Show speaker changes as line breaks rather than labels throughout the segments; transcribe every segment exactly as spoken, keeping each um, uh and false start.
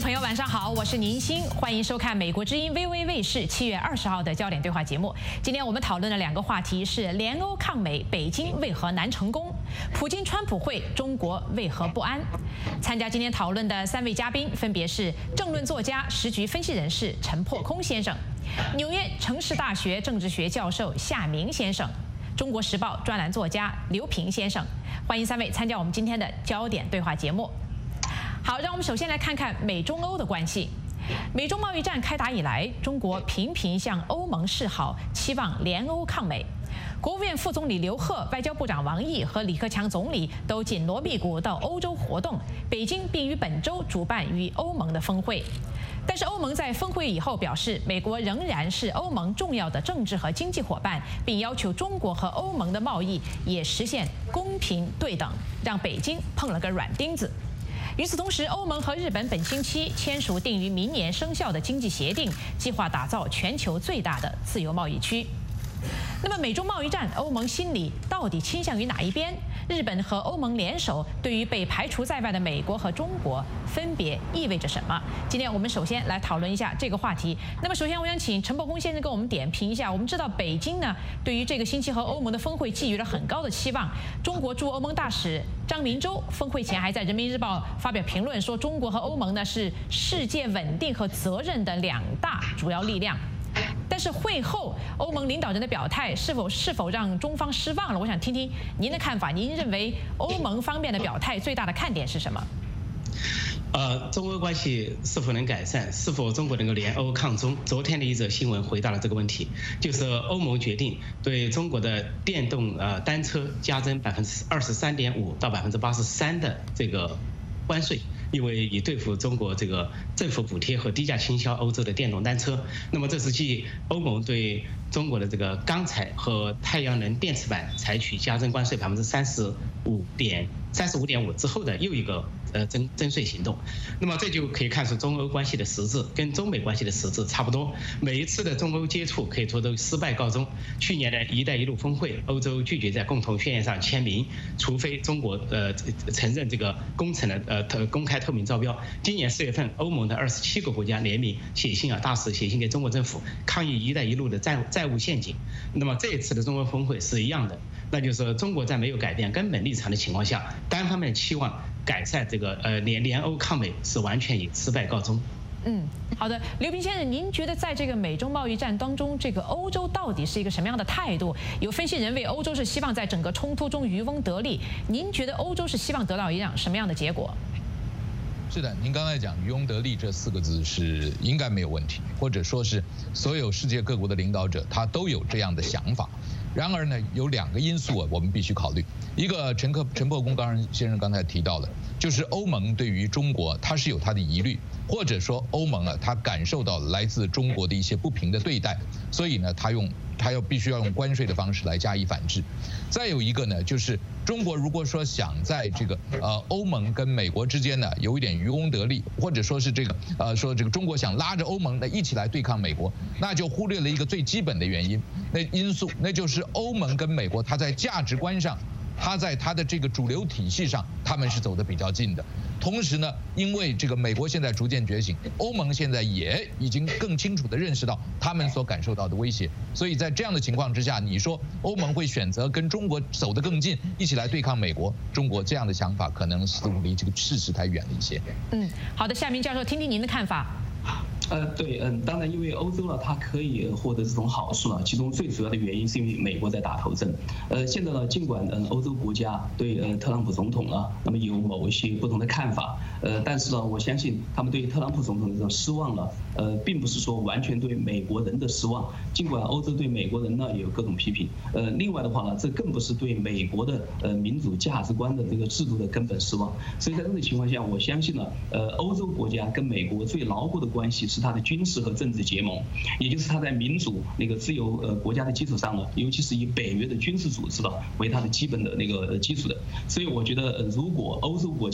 朋友晚上好，我是宁欣，欢迎收看美国之音 V O A 卫视七月二十号的焦点对话节目。今天我们讨论的两个话题是联欧抗美，北京为何难成功？普京川普会，中国为何不安？参加今天讨论的三位嘉宾分别是政论作家、时局分析人士陈破空先生，纽约城市大学政治学教授夏明先生，中国时报专栏作家刘平先生。欢迎三位参加我们今天的焦点对话节目。好，让我们首先来看看美中欧的关系。美中贸易战开打以来，中国频频向欧盟示好，期望联欧抗美。国务院副总理刘鹤、外交部长王毅和李克强总理都紧锣密鼓到欧洲活动，北京并于本周主办与欧盟的峰会。但是欧盟在峰会以后表示，美国仍然是欧盟重要的政治和经济伙伴，并要求中国和欧盟的贸易也实现公平对等，让北京碰了个软钉子。与此同时，欧盟和日本本星期签署定于明年生效的经济协定，计划打造全球最大的自由贸易区。那么，美中贸易战，欧盟心里到底倾向于哪一边？日本和欧盟联手，对于被排除在外的美国和中国，分别意味着什么？今天我们首先来讨论一下这个话题。那么，首先我想请陈破空先生给我们点评一下。我们知道，北京呢对于这个星期和欧盟的峰会寄予了很高的期望。中国驻欧盟大使张明洲峰会前还在《人民日报》发表评论，说中国和欧盟呢是世界稳定和责任的两大主要力量。但是会后，欧盟领导人的表态是否是否让中方失望了？我想听听您的看法。您认为欧盟方面的表态最大的看点是什么？
呃，中欧关系是否能改善？是否中国能够联欧抗中？昨天的一则新闻回答了这个问题，就是欧盟决定对中国的电动呃单车加征百分之二十三点五到百分之八十三的这个关税。因为以对付中国这个政府补贴和低价倾销欧洲的电动单车，那么这是继欧盟对中国的这个钢材和太阳能电池板采取加征关税百分之三十五点三十五点五之后的又一个呃征征税行动。那么这就可以看出中欧关系的实质跟中美关系的实质差不多。每一次的中欧接触可以说都失败告终。去年的一带一路峰会，欧洲拒绝在共同宣言上签名，除非中国呃承认这个工程的呃公开透明招标。今年四月份，欧盟的二十七个国家联名写信啊，大使写信给中国政府抗议“一带一路”的债债务陷阱。那么这一次的中欧峰会是一样的，那就是说中国在没有改变根本立场的情况下，单方面期望改善这个呃联联欧抗美是完全以失败告终。
嗯，好的，刘平先生，您觉得在这个美中贸易战当中，这个欧洲到底是一个什么样的态度？有分析认为，欧洲是希望在整个冲突中渔翁得利。您觉得欧洲是希望得到一样什么样的结果？
是的，您刚才讲渔翁得利这四个字是应该没有问题，或者说是所有世界各国的领导者他都有这样的想法。然而呢，有两个因素我们必须考虑。一个陈克陈破空刚先生刚才提到了，就是欧盟对于中国它是有它的疑虑，或者说欧盟啊，它感受到来自中国的一些不平的对待，所以呢，它用它要必须要用关税的方式来加以反制。再有一个呢，就是中国如果说想在这个呃欧盟跟美国之间呢有一点渔翁得利，或者说是这个呃说这个中国想拉着欧盟呢一起来对抗美国，那就忽略了一个最基本的原因，那因素那就是欧盟跟美国它在价值观上，它在它的这个主流体系上，他们是走得比较近的。同时呢，因为这个美国现在逐渐觉醒，欧盟现在也已经更清楚地认识到他们所感受到的威胁，所以在这样的情况之下，你说欧盟会选择跟中国走得更近，一起来对抗美国，中国这样的想法可能似乎离这个事实太远了一些。
嗯，好的，夏明教授，听听您的看法。
呃，对，嗯，当然，因为欧洲呢，它可以获得这种好处呢，其中最主要的原因是因为美国在打头阵。呃，现在呢，尽管嗯欧洲国家对呃特朗普总统呢，那么有某一些不同的看法，呃，但是呢，我相信他们对特朗普总统的这种失望呢，呃，并不是说完全对美国人的失望。尽管欧洲对美国人呢也有各种批评，呃，另外的话呢，这更不是对美国的呃民主价值观的这个制度的根本失望。所以在这种情况下，我相信呢，呃，欧洲国家跟美国最牢固的关系是它的军事和政治结盟，也就是它在民主那个自由呃国家的基础上呢，尤其是以北约的军事组织呢为它的基本的那个基础的。所以我觉得，呃，如果欧洲国家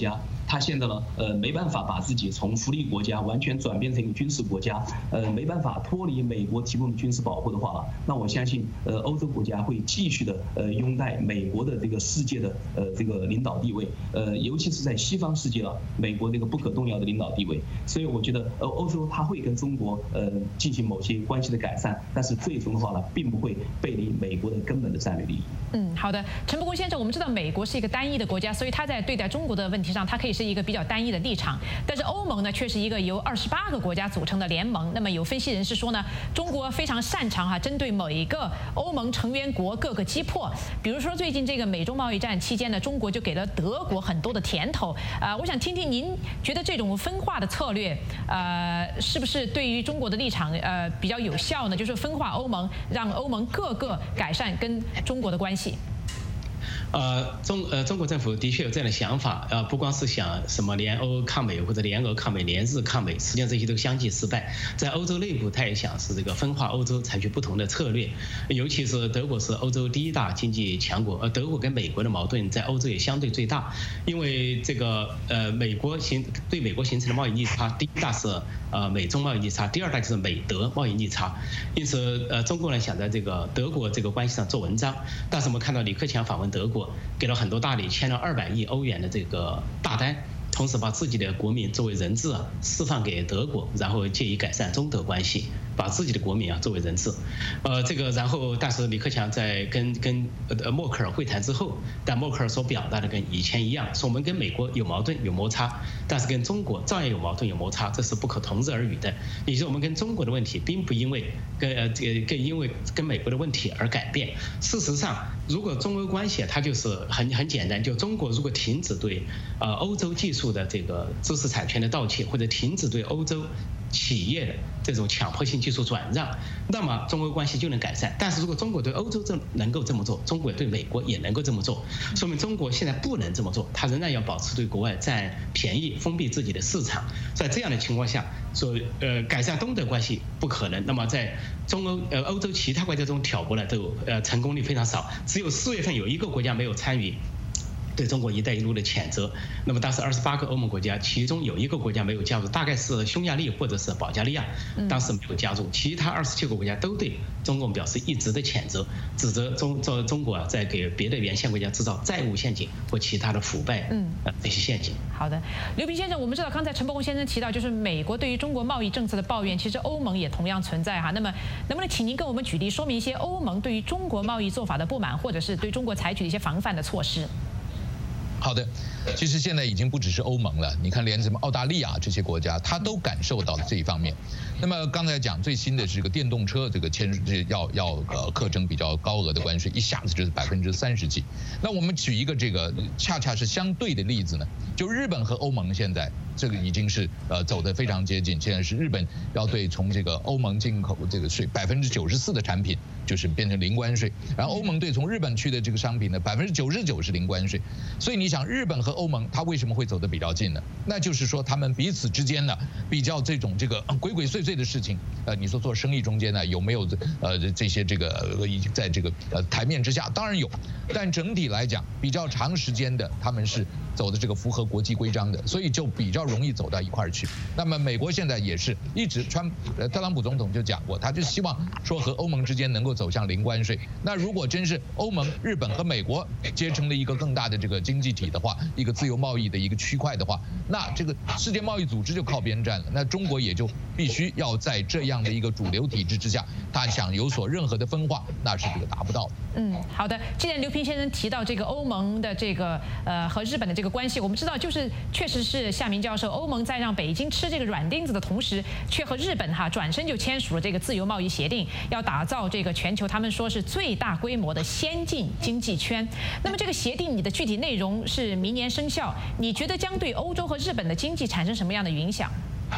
他现在呢，呃，没办法把自己从福利国家完全转变成一个军事国家，呃，没办法脱离美国提供的军事保护的话，那我相信，呃，欧洲国家会继续的呃拥戴美国的这个世界的呃这个领导地位，呃，尤其是在西方世界啊，美国这个不可动摇的领导地位。所以我觉得，呃，欧洲它会跟中国呃进行某些关系的改善，但是最终的话呢，并不会背离美国的根本的战略利益。
嗯，好的，陈伯公先生，我们知道美国是一个单一的国家，所以他在对待中国的问题上，它可以是一个比较单一的立场。但是欧盟呢，却是一个由二十八个国家组成的联盟。那么有分析人士说呢，中国非常擅长哈、啊，针对某一个欧盟成员国各个击破。比如说最近这个美中贸易战期间呢，中国就给了德国很多的甜头。啊、呃，我想听听您觉得这种分化的策略，呃，是不是对于中国的立场呃比较有效呢？就是分化欧盟，让欧盟各个改善跟中国的关系。
呃，中呃中国政府的确有这样的想法，呃，不光是想什么联欧抗美或者联俄抗美、联日抗美，实际上这些都相继失败。在欧洲内部，他也想是这个分化欧洲，采取不同的策略。尤其是德国是欧洲第一大经济强国，而德国跟美国的矛盾在欧洲也相对最大，因为这个呃美国形对美国形成的贸易逆差，第一大是呃美中贸易逆差，第二大就是美德贸易逆差。因此，呃，中国人想在这个德国这个关系上做文章，但是我们看到李克强访问德国。给了很多大礼，签了二百亿欧元的这个大单，同时把自己的国民作为人质啊释放给德国，然后借以改善中德关系，把自己的国民啊作为人质。呃，这个然后，但是李克强在跟跟呃默克尔会谈之后，但默克尔所表达的跟以前一样，说我们跟美国有矛盾有摩擦，但是跟中国照样有矛盾有摩擦，这是不可同日而语的。也就是我们跟中国的问题，并不因为跟呃跟因为跟美国的问题而改变。事实上，如果中欧关系它就是很很简单，就中国如果停止对呃欧洲技术的这个知识产权的盗窃，或者停止对欧洲企业的这种强迫性技术转让，那么中欧关系就能改善。但是如果中国对欧洲这能够这么做，中国对美国也能够这么做，说明中国现在不能这么做，它仍然要保持对国外占便宜，封闭自己的市场。在这样的情况下，说呃改善东德关系不可能。那么在中欧呃欧洲其他国家中挑拨呢，都呃成功率非常少，只有四月份有一个国家没有参与对中国“一带一路”的谴责。那么当时二十八个欧盟国家，其中有一个国家没有加入，大概是匈牙利或者是保加利亚，当时没有加入。其他二十七个国家都对中共表示一致的谴责，指责中中中国啊在给别的沿线国家制造债务陷阱或其他的腐败嗯这些陷阱。
好的，刘平先生，我们知道刚才陈伯公先生提到，就是美国对于中国贸易政策的抱怨，其实欧盟也同样存在哈。那么能不能请您跟我们举例说明一些欧盟对于中国贸易做法的不满，或者是对中国采取的一些防范的措施？
好的，其实现在已经不只是欧盟了，你看连什么澳大利亚这些国家，它都感受到了这一方面。那么刚才讲最新的这个电动车，这个签这要要呃课征比较高额的关税，一下子就是百分之三十几。那我们举一个这个恰恰是相对的例子呢，就日本和欧盟现在这个已经是呃走得非常接近，现在是日本要对从这个欧盟进口这个税百分之九十四的产品就是变成零关税，然后欧盟对从日本去的这个商品呢百分之九十九是零关税，所以你想日本和欧盟它为什么会走得比较近呢？那就是说他们彼此之间呢比较这种这个鬼鬼祟祟的事情，呃，你说做生意中间呢有没有呃这些这个已经在这个呃台面之下，当然有，但整体来讲比较长时间的他们是走的这个符合国际规章的，所以就比较容易走到一块儿去。那么美国现在也是一直川呃特朗普总统就讲过，他就希望说和欧盟之间能够走向零关税。那如果真是欧盟、日本和美国结成了一个更大的这个经济体的话，一个自由贸易的一个区块的话，那这个世界贸易组织就靠边站了。那中国也就必须要在这样的一个主流体制之下，他想有所任何的分化，那是这个达不到的。
嗯，好的。既然刘平先生提到这个欧盟的这个呃和日本的这个关系，我们知道就是确实是夏明教授，欧盟在让北京吃这个软钉子的同时，却和日本哈转身就签署了这个自由贸易协定，要打造这个全球他们说是最大规模的先进经济圈。那么这个协定你的具体内容是明年生效，你觉得将对欧洲和日本的经济产生什么样的影响？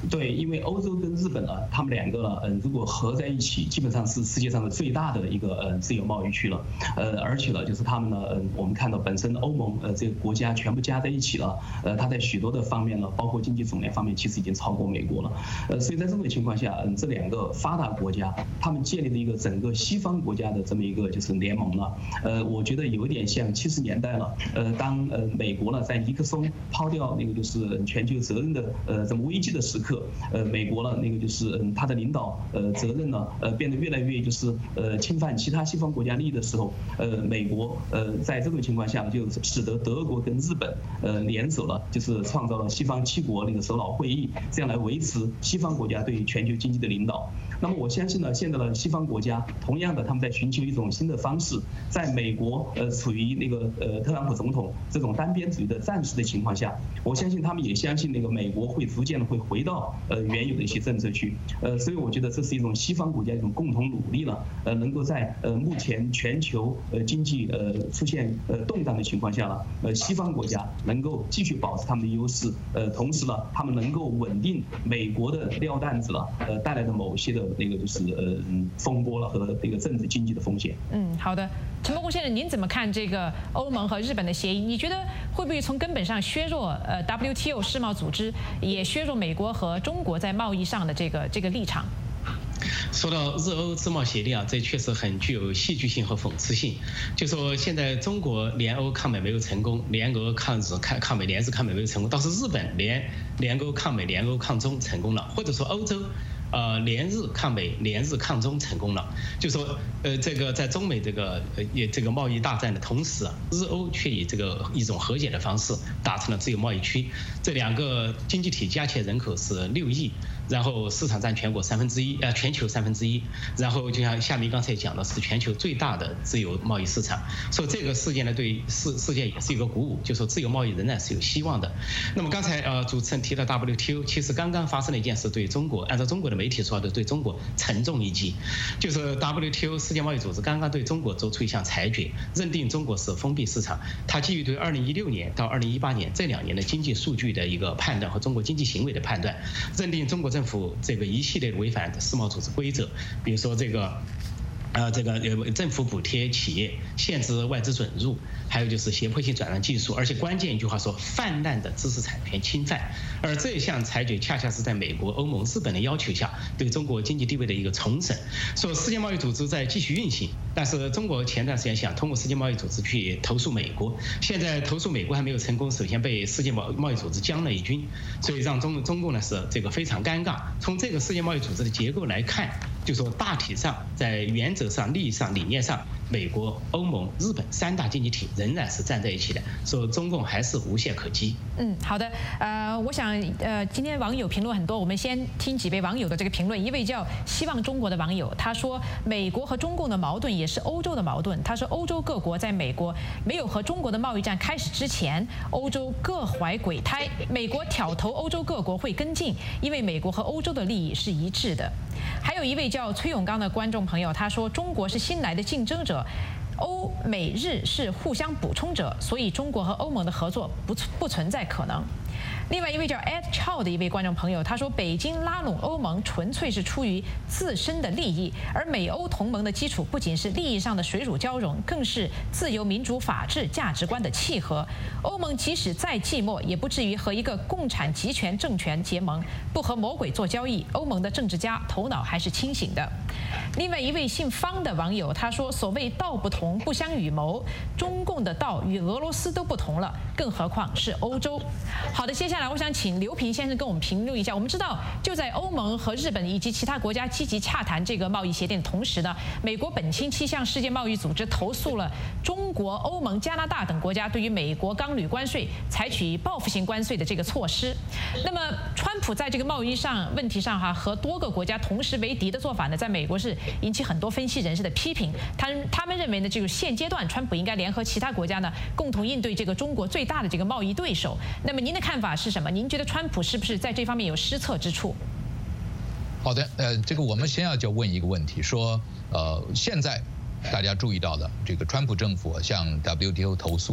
对，因为欧洲跟日本呢，他们两个呢，嗯，如果合在一起，基本上是世界上的最大的一个呃自由贸易区了。呃，而且呢，就是他们呢，嗯，我们看到本身欧盟呃这个国家全部加在一起了，呃，它在许多的方面呢，包括经济总量方面，其实已经超过美国了。呃，所以在这种情况下，嗯，这两个发达国家，他们建立了一个整个西方国家的这么一个就是联盟了。呃，我觉得有一点像七十年代了。呃，当呃美国呢在尼克松抛掉那个就是全球责任的呃这么危机的时刻。呃，美国呢，那个就是嗯，他的领导呃责任呢，呃变得越来越就是呃侵犯其他西方国家利益的时候，呃，美国呃在这种情况下就使得德国跟日本呃联手了，就是创造了西方七国那个首脑会议，这样来维持西方国家对全球经济的领导。那么我相信呢，现在的西方国家同样的他们在寻求一种新的方式，在美国呃处于那个呃特朗普总统这种单边主义的战士的情况下，我相信他们也相信那个美国会逐渐的会回到呃原有的一些政策去，呃，所以我觉得这是一种西方国家一种共同努力了，呃，能够在呃目前全球呃经济呃出现呃动荡的情况下呢，呃，西方国家能够继续保持他们的优势，呃，同时呢，他们能够稳定美国的撂担子了，呃，带来的某些的那个就是呃风波了和这个政治经济的风险。
嗯，好的，陈伯公先生，您怎么看这个欧盟和日本的协议？你觉得会不会从根本上削弱呃 W T O 世贸组织，也削弱美国和中国在贸易上的这个这个立场？
说到日欧自贸协定啊，这确实很具有戏剧性和讽刺性。就说现在中国联欧抗美没有成功，联俄抗日抗抗美联日抗美没有成功，倒是日本联联欧抗美联欧抗中成功了，或者说欧洲。呃，联日抗美、联日抗中成功了，就说呃，这个在中美这个呃也这个贸易大战的同时啊，日欧却以这个一种和解的方式达成了自由贸易区。这两个经济体加起来人口是六亿，然后市场占全国三分之一，呃，全球三分之一。然后就像夏明刚才讲的，是全球最大的自由贸易市场。所以这个事件呢，对世世界也是一个鼓舞，就说自由贸易仍然是有希望的。那么刚才呃主持人提到 W T O， 其实刚刚发生了一件事，对中国，按照中国的媒体说的，对中国沉重一击，就是 W T O 世界贸易组织刚刚对中国做出一项裁决，认定中国是封闭市场。它基于对二零一六年到二零一八年这两年的经济数据的一个判断和中国经济行为的判断，认定中国政府这个一系列违反世贸组织规则，比如说这个。呃，这个呃，政府补贴企业，限制外资准入，还有就是胁迫性转让技术，而且关键一句话说，泛滥的知识产权侵犯。而这项裁决恰恰是在美国、欧盟、日本的要求下，对中国经济地位的一个重审。说世界贸易组织在继续运行，但是中国前段时间想通过世界贸易组织去投诉美国，现在投诉美国还没有成功，首先被世界贸贸易组织将了一军，所以让中中共呢是这个非常尴尬。从这个世界贸易组织的结构来看，就说大体上在原则上、利益上、理念上，美国、欧盟、日本三大经济体仍然是站在一起的，说中共还是无懈可击。
嗯，好的。呃，我想呃，今天网友评论很多，我们先听几位网友的这个评论。一位叫希望中国的网友，他说美国和中共的矛盾也是欧洲的矛盾。他说欧洲各国在美国没有和中国的贸易战开始之前，欧洲各怀鬼胎，美国挑头欧洲各国会跟进，因为美国和欧洲的利益是一致的。还有一位叫崔永刚的观众朋友，他说中国是新来的竞争者，欧美日是互相补充者，所以中国和欧盟的合作不不存在可能。另外一位叫 Ed Chow 的一位观众朋友，他说北京拉拢欧盟纯粹是出于自身的利益，而美欧同盟的基础不仅是利益上的水乳交融，更是自由民主法治价值观的契合。欧盟即使再寂寞，也不至于和一个共产集权政权结盟，不和魔鬼做交易。欧盟的政治家头脑还是清醒的。另外一位姓方的网友他说，所谓道不同不相与谋，中共的道与俄罗斯都不同了，更何况是欧洲。好的，接下来我想请刘平先生跟我们评论一下。我们知道，就在欧盟和日本以及其他国家积极洽谈这个贸易协定的同时呢，美国本星期向世界贸易组织投诉了中国、欧盟、加拿大等国家对于美国钢铝关税采取报复性关税的这个措施。那么，川普在这个贸易上问题上哈和多个国家同时为敌的做法呢，在美国是引起很多分析人士的批评。他他们认为呢，就是现阶段川普应该联合其他国家呢，共同应对这个中国最大的这个贸易对手。那么您的看法是什么？您觉得川普是不是在这方面有失策之处？
好的，呃，这个我们先要就问一个问题，说，呃，现在大家注意到的这个川普政府向 W T O 投诉，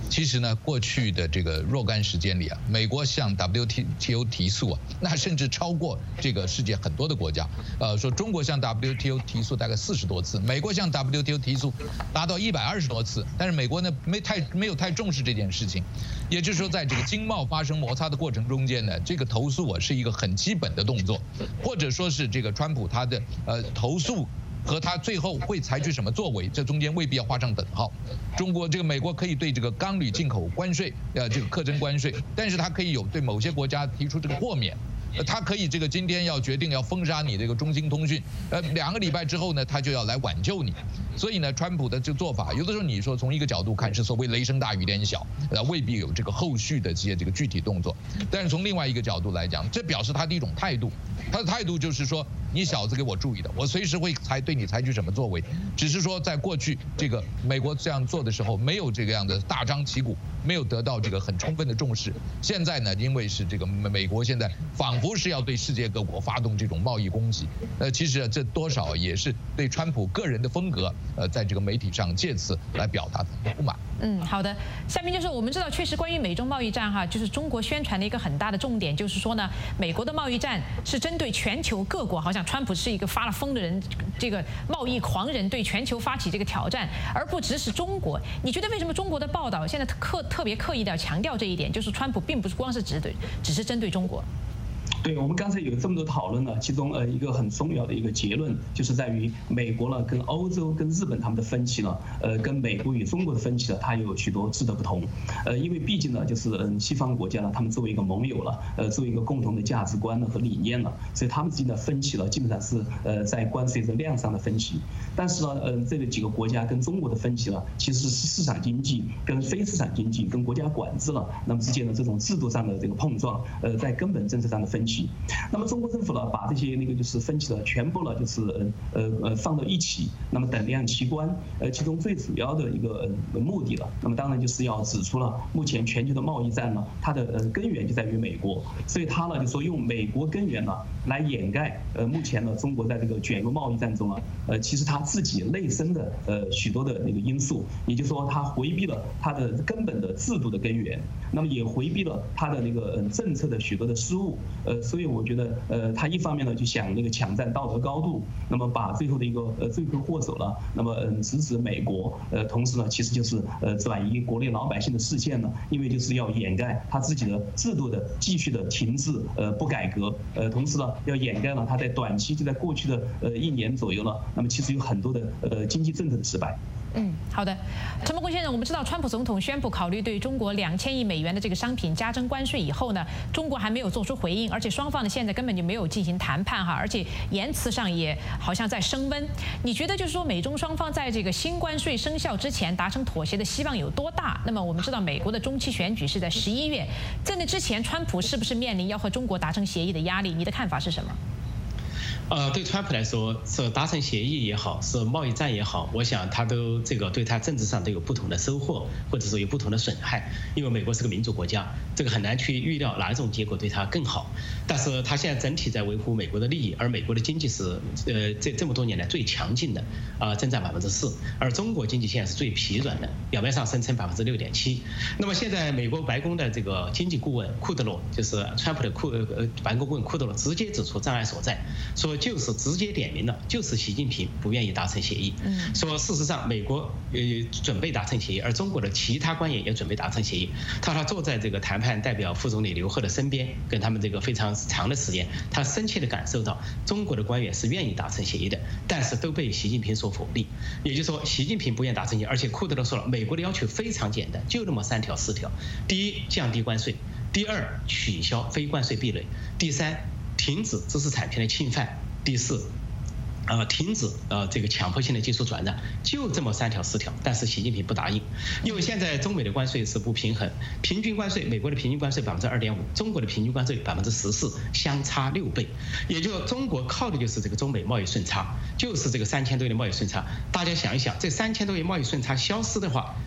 其实呢，过去的这个若干时间里啊，美国向 W T O 提诉啊，那甚至超过这个世界很多的国家。呃，说中国向 W T O 提诉大概四十多次，美国向 W T O 提诉达到一百二十多次，但是美国呢没太没有太重视这件事情。也就是说，在这个经贸发生摩擦的过程中间呢，这个投诉啊是一个很基本的动作，或者说是这个川普他的呃投诉。和他最后会采取什么作为，这中间未必要画上等号。中国这个美国可以对这个钢铝进口关税，呃，这个课征关税，但是它可以有对某些国家提出这个豁免。呃，他可以这个今天要决定要封杀你这个中兴通讯，呃，两个礼拜之后呢，他就要来挽救你。所以呢，川普的这个做法，有的时候你说从一个角度看是所谓雷声大雨点小，呃，未必有这个后续的这些这个具体动作。但是从另外一个角度来讲，这表示他的一种态度，他的态度就是说，你小子给我注意的，我随时会采对你采取什么作为。只是说在过去这个美国这样做的时候，没有这个样的大张旗鼓，没有得到这个很充分的重视。现在呢，因为是这个美国现在仿佛是要对世界各国发动这种贸易攻击，呃，其实这多少也是对川普个人的风格，呃，在这个媒体上借此来表达不满。
嗯，好的。下面就是我们知道，确实关于美中贸易战哈，就是中国宣传的一个很大的重点，就是说呢，美国的贸易战是针对全球各国，好像川普是一个发了疯的人，这个贸易狂人，对全球发起这个挑战，而不只是中国。你觉得为什么中国的报道现在特特别刻意的要强调这一点，就是川普并不是光是只对，只是针对中国？
对，我们刚才有这么多讨论呢，其中呃一个很重要的一个结论就是在于美国呢跟欧洲跟日本他们的分歧呢，呃跟美国与中国的分歧呢，它有许多质的不同。呃，因为毕竟呢就是嗯西方国家呢，他们作为一个盟友了，呃作为一个共同的价值观呢和理念了，所以他们之间的分歧呢基本上是呃在关税的量上的分歧。但是呢，呃这个几个国家跟中国的分歧呢，其实是市场经济跟非市场经济跟国家管制了那么之间的这种制度上的这个碰撞，呃在根本政策上的分歧。那么中国政府呢，把这些那个就是分歧的全部呢，就是呃呃放到一起，那么等量齐观。呃，其中最主要的一个呃目的了，那么当然就是要指出了目前全球的贸易战呢，它的呃根源就在于美国，所以它呢就说用美国根源呢来掩盖呃目前呢中国在这个卷入贸易战中啊，呃其实它自己内生的呃许多的那个因素，也就是说它回避了它的根本的制度的根源，那么也回避了它的那个呃政策的许多的失误，呃。所以我觉得，呃，他一方面呢就想那个抢占道德高度，那么把最后的一个呃罪魁祸首了，那么嗯直指美国，呃，同时呢其实就是呃转移国内老百姓的视线呢，因为就是要掩盖他自己的制度的继续的停滞，呃不改革，呃同时呢要掩盖了他在短期就在过去的呃一年左右了，那么其实有很多的呃经济政策的失败。
嗯，好的，陈伯公先生，我们知道川普总统宣布考虑对中国两千亿美元的这个商品加征关税以后呢，中国还没有做出回应，而且双方呢现在根本就没有进行谈判哈，而且言辞上也好像在升温。你觉得就是说美中双方在这个新关税生效之前达成妥协的希望有多大？那么我们知道美国的中期选举是在十一月，在那之前，川普是不是面临要和中国达成协议的压力？你的看法是什么？
呃，对川普来说，是达成协议也好，是贸易战也好，我想他都这个对他政治上都有不同的收获，或者说有不同的损害。因为美国是个民主国家，这个很难去预料哪一种结果对他更好。但是他现在整体在维护美国的利益，而美国的经济是呃这这么多年来最强劲的，啊、呃，增长百分之四，而中国经济现在是最疲软的，表面上声称百分之六点七。那么现在美国白宫的这个经济顾问库德罗，就是川普的库呃白宫顾问库德罗直接指出障碍所在，说。就是直接点名了，就是习近平不愿意达成协议。嗯，说事实上美国呃准备达成协议，而中国的其他官员也准备达成协议。他他坐在这个谈判代表副总理刘鹤的身边，跟他们这个非常长的时间，他深切地感受到中国的官员是愿意达成协议的，但是都被习近平所否定。也就是说，习近平不愿达成协议，而且库德罗说了，美国的要求非常简单，就那么三条四条：第一，降低关税；第二，取消非关税壁垒；第三，停止知识产权的侵犯。第四，呃，停止呃这个强迫性的技术转让，就这么三条四条。但是习近平不答应，因为现在中美的关税是不平衡，平均关税，美国的平均关税百分之二点五，中国的平均关税百分之十四，相差六倍。也就是中国靠的就是这个中美贸易顺差，就是这个三千多亿的贸易顺差。大家想一想，这三千多亿贸易顺差消失的话，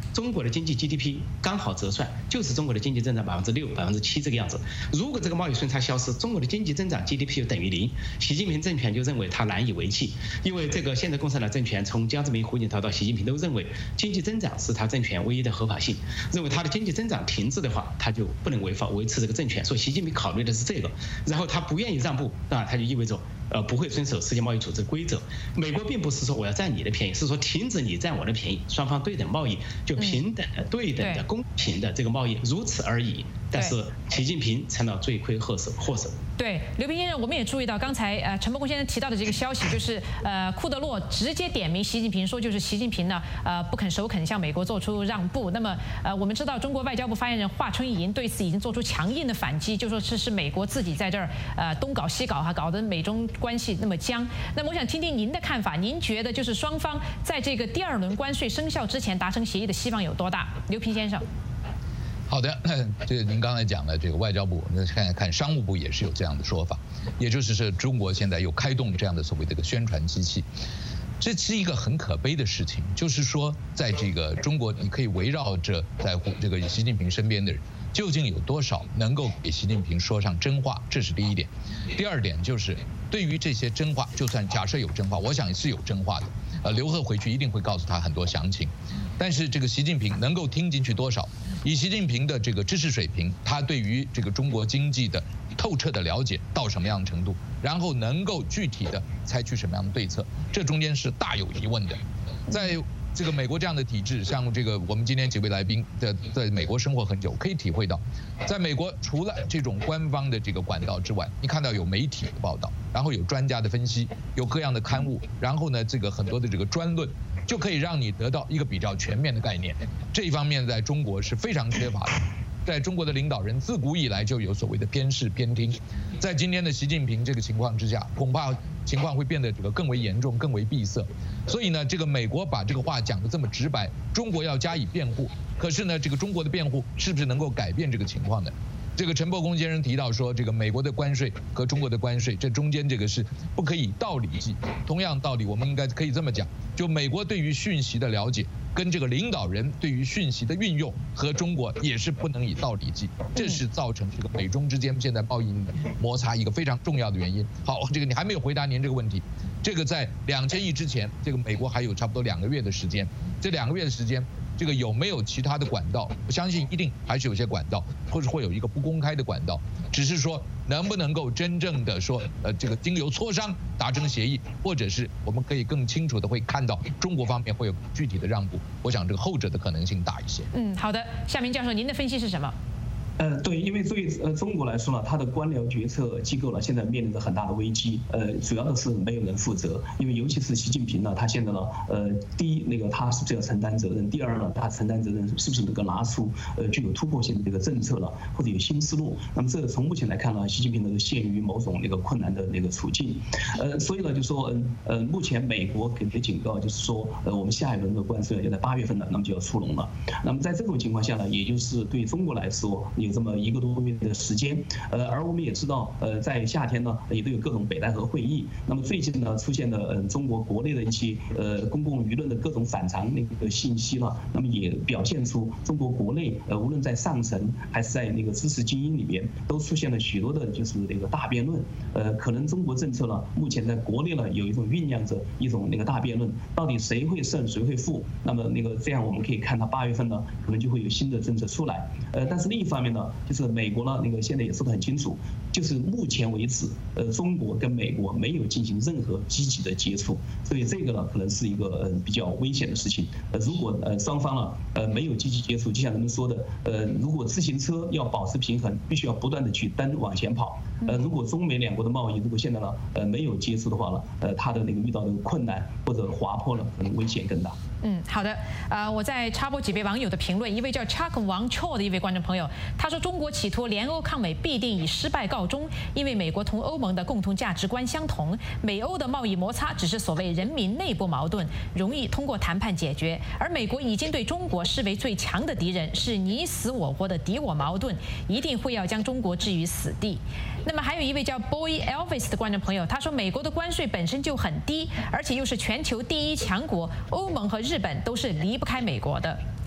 中国的经济 G D P 刚好折算，就是中国的经济增长百分之六、百分之七这个样子。如果这个贸易顺差消失，中国的经济增长 G D P 就等于零，习近平政权就认为他难以为继，因为这个现在共产党政权从江泽民、胡锦涛到习近平都认为经济增长是他政权唯一的合法性，认为他的经济增长停滞的话，他就不能违法维持这个政权。所以习近平考虑的是这个，然后他不愿意让步，那他就意味着呃不会遵守世界贸易组织规则。美国并不是说我要占你的便宜，是说停止你占我的便宜，双方对等贸易，就平等的、对等的、公平的这个贸易，如此而已。但是习近平成了罪魁祸首，祸首。
对，刘平先生，我们也注意到刚才呃陈伯公先生提到的这个消息，就是呃库德洛直接点名习近平，说就是习近平呢呃不肯首肯向美国做出让步。那么呃我们知道中国外交部发言人华春莹对此已经做出强硬的反击，就说这是美国自己在这儿呃东搞西搞哈，搞得美中关系那么僵。那么我想听听您的看法，您觉得就是双方在这个第二轮关税生效之前达成协议的希望有多大？刘平先生。
好的，这个您刚才讲的这个外交部，那看看商务部也是有这样的说法，也就是说中国现在又开动这样的所谓的一个宣传机器，这是一个很可悲的事情。就是说，在这个中国，你可以围绕着在这个习近平身边的人，究竟有多少能够给习近平说上真话？这是第一点。第二点就是对于这些真话，就算假设有真话，我想是有真话的。呃，刘鹤回去一定会告诉他很多详情，但是这个习近平能够听进去多少？以习近平的这个知识水平，他对于这个中国经济的透彻的了解到什么样的程度，然后能够具体的采取什么样的对策，这中间是大有疑问的。在这个美国这样的体制，像这个我们今天几位来宾在在美国生活很久，可以体会到，在美国除了这种官方的这个管道之外，你看到有媒体的报道，然后有专家的分析，有各样的刊物，然后呢，这个很多的这个专论，就可以让你得到一个比较全面的概念。这一方面在中国是非常缺乏的。在中国的领导人自古以来就有所谓的偏视偏听，在今天的习近平这个情况之下，恐怕情况会变得这个更为严重、更为闭塞。所以呢，这个美国把这个话讲得这么直白，中国要加以辩护。可是呢，这个中国的辩护是不是能够改变这个情况呢？这个陈伯公先生提到说，这个美国的关税和中国的关税，这中间这个是不可以以道理计。同样道理，我们应该可以这么讲，就美国对于讯息的了解，跟这个领导人对于讯息的运用，和中国也是不能以道理计。这是造成这个美中之间现在贸易摩擦一个非常重要的原因。好，这个你还没有回答您这个问题。这个在两千亿之前，这个美国还有差不多两个月的时间，这两个月的时间。这个有没有其他的管道？我相信一定还是有些管道，或者会有一个不公开的管道。只是说能不能够真正的说，呃，这个经由磋商达成协议，或者是我们可以更清楚的会看到中国方面会有具体的让步。我想这个后者的可能性大一些。
嗯，好的，夏明教授，您的分析是什么？
呃，对，因为对呃中国来说呢，它的官僚决策机构呢，现在面临着很大的危机。呃，主要的是没有人负责，因为尤其是习近平呢，他现在呢，呃，第一，那个他是不是要承担责任？第二呢，他承担责任是不是能够拿出呃具有突破性的这个政策了，或者有新思路？那么这从目前来看呢，习近平呢陷于某种那个困难的那个处境。呃，所以呢，就说嗯呃，目前美国给的警告就是说，呃，我们下一轮的关税要在八月份呢，那么就要出笼了。那么在这种情况下呢，也就是对中国来说有这么一个多月的时间，呃，而我们也知道，呃，在夏天呢，也都有各种北戴河会议。那么最近呢，出现了呃中国国内的一些呃公共舆论的各种反常那个信息呢，那么也表现出中国国内呃无论在上层还是在那个知识精英里边，都出现了许多的就是那个大辩论。呃，可能中国政策呢，目前在国内呢有一种酝酿着一种那个大辩论，到底谁会胜谁会负？那么那个这样我们可以看到八月份呢，可能就会有新的政策出来。呃，但是另一方面呢，就是美国呢，那个现在也说得很清楚，就是目前为止，呃，中国跟美国没有进行任何积极的接触，所以这个呢，可能是一个呃比较危险的事情。呃，如果呃双方呢，呃没有积极接触，就像人们说的，呃，如果自行车要保持平衡，必须要不断的去蹬往前跑。呃，如果中美两国的贸易如果现在呢，呃没有接触的话呢，呃，它的那个遇到的困难或者滑坡呢，可能危险更大。
嗯，好的。呃，我再插播几位网友的评论。一位叫 Chuck 王 Cho 的一位观众朋友，他说中国企图联欧抗美必定以失败告终，因为美国同欧盟的共同价值观相同，美欧的贸易摩擦只是所谓人民内部矛盾，容易通过谈判解决。而美国已经对中国视为最强的敌人，是你死我活的敌我矛盾，一定会要将中国置于死地。那么还有一位叫 Boy Elvis 的观众朋友，他说美国的关税本身就很低，而且又是全球第一强国，欧盟和日本都是离不开美国的。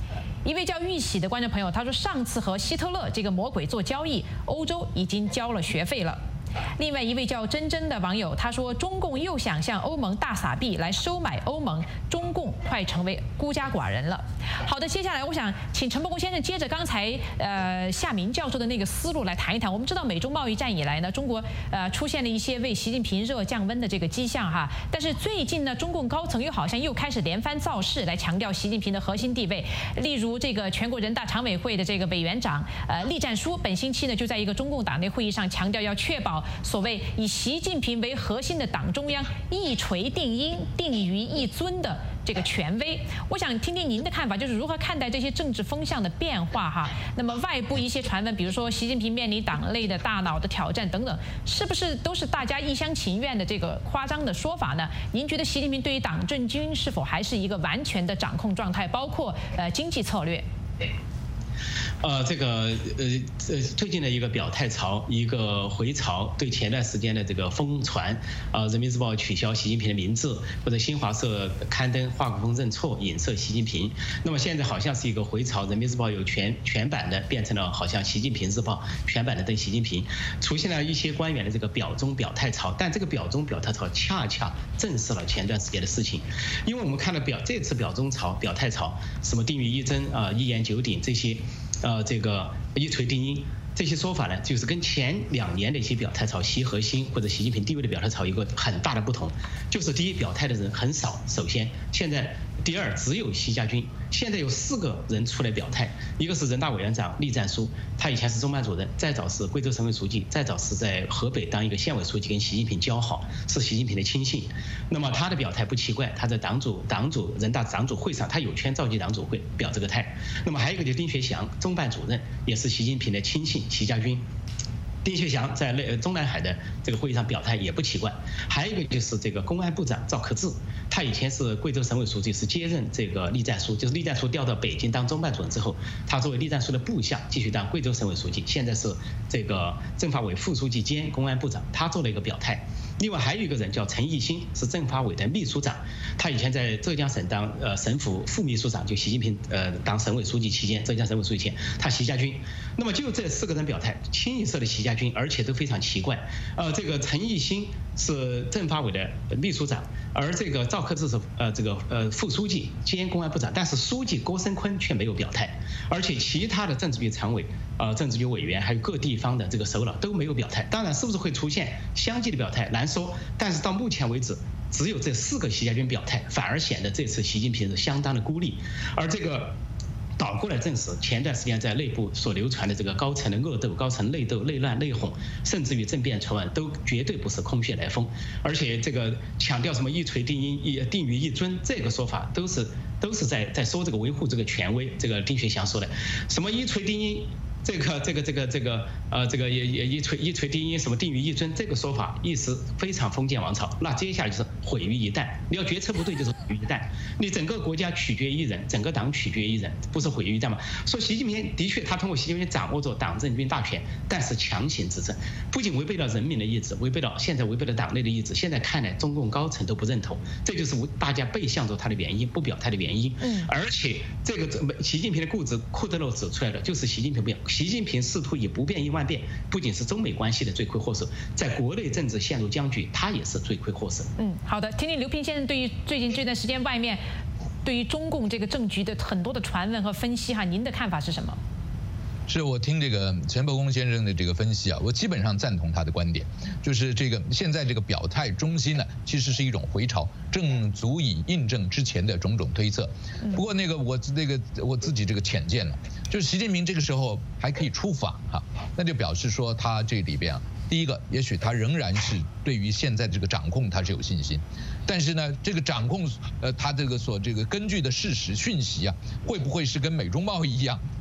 一位叫玉喜的观众朋友，他说上次和希特勒这个魔鬼做交易，欧洲已经交了学费了。另外一位叫真真的网友，他说中共又想向欧盟大撒币来收买欧盟，中共快成为孤家寡人了。好的，接下来我想请陈伯公先生接着刚才呃夏明教授的那个思路来谈一谈。我们知道美中贸易战以来呢，中国呃出现了一些为习近平热降温的这个迹象哈，但是最近呢，中共高层又好像又开始连番造势来强调习近平的核心地位。例如这个全国人大常委会的这个委员长呃栗战书，本星期呢就在一个中共党内会议上强调要确保所谓以习近平为核心的党中央一锤定音、定于一尊的这个权威。我想听听您的看法，就是如何看待这些政治风向的变化哈？那么外部一些传闻，比如说习近平面临党内的大脑的挑战等等，是不是都是大家一厢情愿的这个夸张的说法呢？您觉得习近平对于党政军是否还是一个完全的掌控状态，包括呃经济策略？
呃，这个呃呃，最近的一个表态潮，一个回潮，对前段时间的这个疯传，呃，人民日报取消习近平的名字，或者新华社刊登华国锋认错，影射习近平。那么现在好像是一个回潮，人民日报有全全版的变成了好像习近平日报全版的登习近平，出现了一些官员的这个表中表态潮，但这个表中表态潮恰恰证实了前段时间的事情，因为我们看了表这次表中潮、表态潮，什么定于一尊啊、呃、一言九鼎这些。呃，这个一锤定音这些说法呢，就是跟前两年的一些表态潮、习核心或者习近平地位的表态潮有一个很大的不同，就是第一，表态的人很少，首先，现在第二，只有习家军，现在有四个人出来表态，一个是人大委员长栗战书，他以前是中办主任，再早是贵州省委书记，再早是在河北当一个县委书记，跟习近平交好，是习近平的亲信。那么他的表态不奇怪，他在党组党组人大党组会上，他有权召集党组会表这个态。那么还有一个就是丁学祥，中办主任，也是习近平的亲信，习家军。丁学祥在那中南海的这个会议上表态也不奇怪，还有一个就是这个公安部长赵克志，他以前是贵州省委书记，是接任这个栗战书，就是栗战书调到北京当中办主任之后，他作为栗战书的部下继续当贵州省委书记，现在是这个政法委副书记兼公安部长，他做了一个表态。另外还有一个人叫陈毅新，是政法委的秘书长，他以前在浙江省当呃省府副秘书长，就习近平呃当省委书记期间，浙江省委书记前，他习家军。那么就这四个人表态，清一色的习家军，而且都非常奇怪。呃，这个陈毅新是政法委的秘书长，而这个赵克志是呃这个呃副书记兼公安部长，但是书记郭声琨却没有表态，而且其他的政治局常委、呃政治局委员还有各地方的这个首脑都没有表态。当然，是不是会出现相继的表态难说，但是到目前为止，只有这四个习家军表态，反而显得这次习近平是相当的孤立，而这个。倒过来证实，前段时间在内部所流传的这个高层的恶斗、高层内斗、内乱、内讧，甚至于政变传闻，都绝对不是空穴来风。而且这个强调什么一锤定音、一定于一尊，这个说法都是都是在在说这个维护这个权威。这个丁学祥说的，什么一锤定音。这个这个这个这个呃，这个也也一锤一锤定音，什么定于一尊，这个说法意思非常封建王朝。那接下来就是毁于一旦，你要决策不对就是毁于一旦，你整个国家取决于一人，整个党取决于一人，不是毁于一旦吗？说习近平的确他通过习近平掌握着党政军大权，但是强行执政，不仅违背了人民的意志，违背了现在违背了党内的意志，现在看来中共高层都不认同，这就是大家背向着他的原因，不表态的原因。嗯，而且这个习近平的固执，库德洛指出来的就是习近平不变。习近平试图以不变应万变，不仅是中美关系的罪魁祸首，在国内政治陷入僵局，他也是罪魁祸首。
嗯，好的，听听刘平先生对于最近这段时间外面对于中共这个政局的很多的传闻和分析哈，您的看法是什么？
是我听这个陈伯公先生的这个分析啊，我基本上赞同他的观点，就是这个现在这个表态中心呢，其实是一种回潮，正足以印证之前的种种推测。不过那个我那个我自己这个浅见呢，就是习近平这个时候还可以出访哈，那就表示说他这里边啊，第一个也许他仍然是对于现在这个掌控他是有信心，但是呢，这个掌控呃他这个所这个根据的事实讯息啊，会不会是跟美中贸易一样？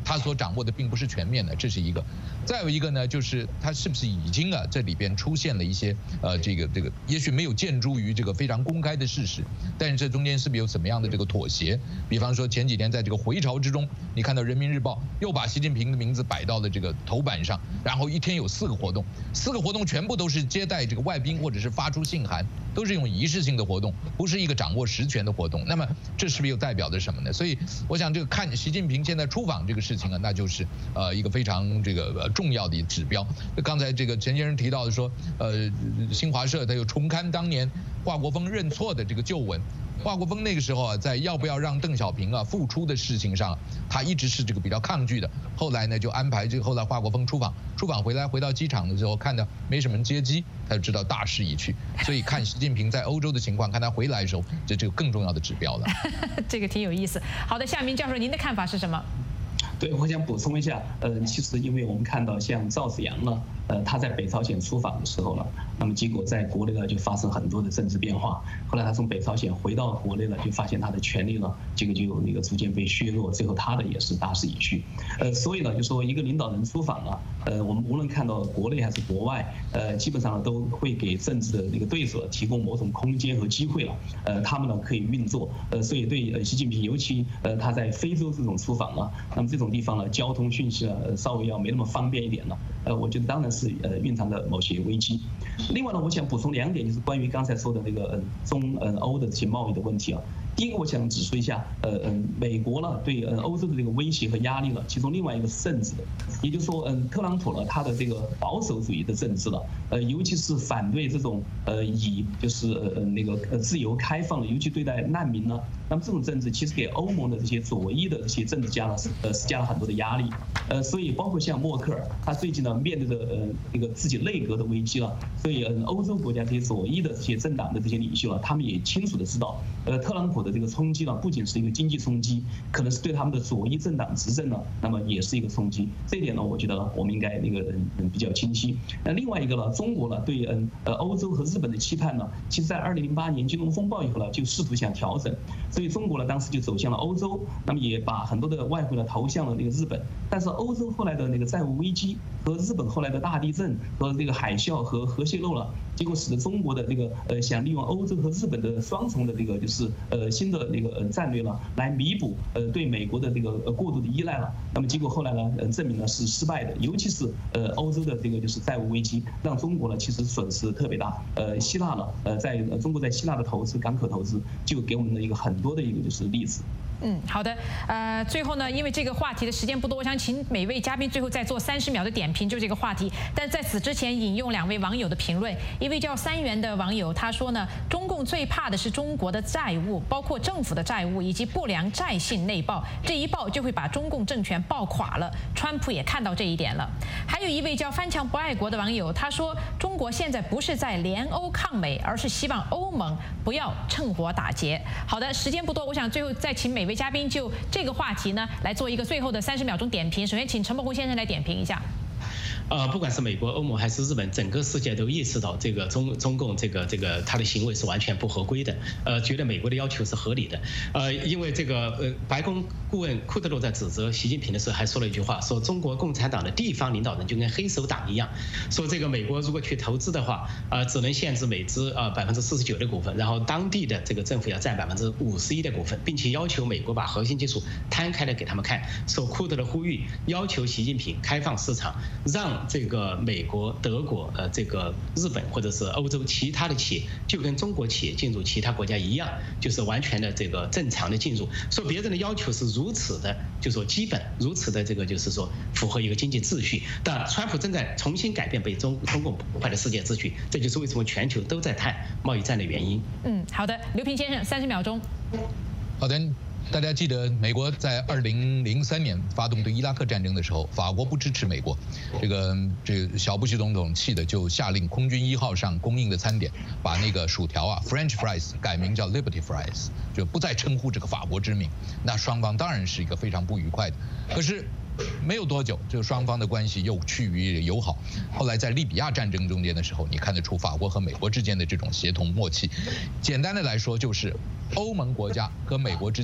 他所掌握的并不是全面的，这是一个。再有一个呢，就是他是不是已经啊这里边出现了一些呃这个这个，也许没有见诸于这个非常公开的事实，但是这中间是不是有什么样的这个妥协？比方说前几天在这个回潮之中，你看到人民日报又把习近平的名字摆到了这个头版上，然后一天有四个活动，四个活动全部都是接待这个外宾或者是发出信函，都是一种仪式性的活动，不是一个掌握实权的活动。那么这是不是又代表着什么呢？所以我想这个看习近平现在出访这个事情啊，那就是呃一个非常这个重要的指标。刚才这个陈先生提到的说，呃，新华社他又重刊当年华国锋认错的这个旧文。华国锋那个时候啊，在要不要让邓小平啊复出的事情上，他一直是这个比较抗拒的。后来呢，就安排这个后来华国锋出访，出访回来回到机场的时候，看到没什么人接机，他就知道大势已去。所以看习近平在欧洲的情况，看他回来的时候，这这个更重要的指标了。
这个挺有意思。好的，夏明教授，您的看法是什么？
对，我想补充一下，呃，其实因为我们看到像赵紫阳呢，呃，他在北朝鲜出访的时候呢，那么结果在国内呢就发生很多的政治变化。后来他从北朝鲜回到国内呢，就发现他的权力呢，这个就有那个逐渐被削弱，最后他的也是大势已去。呃，所以呢，就说一个领导人出访呢，呃，我们无论看到国内还是国外，呃，基本上呢都会给政治的那个对手提供某种空间和机会了，呃，他们呢可以运作。呃，所以对呃习近平，尤其呃他在非洲这种出访呢，那么这种地方呢，交通讯息呢稍微要没那么方便一点了。呃，我觉得当然是呃蕴藏着某些危机。另外呢，我想补充两点，就是关于刚才说的那个呃中呃欧的这些贸易的问题啊。第一个，我想指出一下，呃嗯，美国呢对呃欧洲的这个威胁和压力呢，其中另外一个是政治的，也就是说，嗯，特朗普呢他的这个保守主义的政治了，呃，尤其是反对这种呃以就是呃那个呃自由开放的，尤其对待难民呢，那么这种政治其实给欧盟的这些左翼的这些政治家呢，呃施加了很多的压力，呃，所以包括像默克尔，他最近呢面对着呃这个自己内阁的危机了，所以嗯，欧洲国家这些左翼的这些政党的这些领袖啊，他们也清楚的知道，呃，特朗普的这个冲击呢，不仅是一个经济冲击，可能是对他们的左翼政党执政呢，那么也是一个冲击。这一点呢，我觉得呢，我们应该那个嗯比较清晰。那另外一个呢，中国呢对嗯呃欧洲和日本的期盼呢，其实在二零零八年金融风暴以后呢，就试图想调整，所以中国呢当时就走向了欧洲，那么也把很多的外汇呢投向了那个日本。但是欧洲后来的那个债务危机和日本后来的大地震和这个海啸和核泄漏了，结果使得中国的这个呃想利用欧洲和日本的双重的这个就是呃新的那个呃战略呢，来弥补呃对美国的这个呃过度的依赖了。那么结果后来呢，呃证明呢是失败的，尤其是呃欧洲的这个就是债务危机，让中国呢其实损失特别大。呃，希腊呢，呃在中国在希腊的投资港口投资，就给我们的一个很多的一个就是例子。
嗯，好的。呃，最后呢，因为这个话题的时间不多，我想请每位嘉宾最后再做三十秒的点评，就这个话题。但在此之前，引用两位网友的评论。一位叫三元的网友他说呢，中共最怕的是中国的债务，包括政府的债务以及不良债信内爆，这一爆就会把中共政权爆垮了。川普也看到这一点了。还有一位叫翻墙不爱国的网友，他说中国现在不是在联欧抗美，而是希望欧盟不要趁火打劫。好的，时间不多，我想最后再请每位嘉宾就这个话题呢来做一个最后的三十秒钟点评。首先，请陈伯宏先生来点评一下。
呃，不管是美国、欧盟还是日本，整个世界都意识到这个中中共这个这个他的行为是完全不合规的，呃，觉得美国的要求是合理的，呃，因为这个呃，白宫顾问库德洛在指责习近平的时候还说了一句话，说中国共产党的地方领导人就跟黑手党一样，说这个美国如果去投资的话，呃，只能限制美资啊百分之四十九的股份，然后当地的这个政府要占百分之五十一的股份，并且要求美国把核心技术摊开来给他们看。说库德的呼吁，要求习近平开放市场，让这个美国、德国、呃，这个日本或者是欧洲其他的企业，就跟中国企业进入其他国家一样，就是完全的这个正常的进入。说别人的要求是如此的，就说基本如此的这个就是说符合一个经济秩序。但川普正在重新改变被中中共破坏的世界秩序，这就是为什么全球都在谈贸易战的原因。
嗯，好的，刘平先生，三十秒钟。
好的。大家记得，美国在二零零三年发动对伊拉克战争的时候，法国不支持美国，这个这个小布希总统气的就下令空军一号上供应的餐点，把那个薯条啊 French fries 改名叫 Liberty fries， 就不再称呼这个法国之名。那双方当然是一个非常不愉快的。可是没有多久，这个双方的关系又趋于友好。后来在利比亚战争中间的时候，你看得出法国和美国之间的这种协同默契。简单的来说，就是欧盟国家和美国之间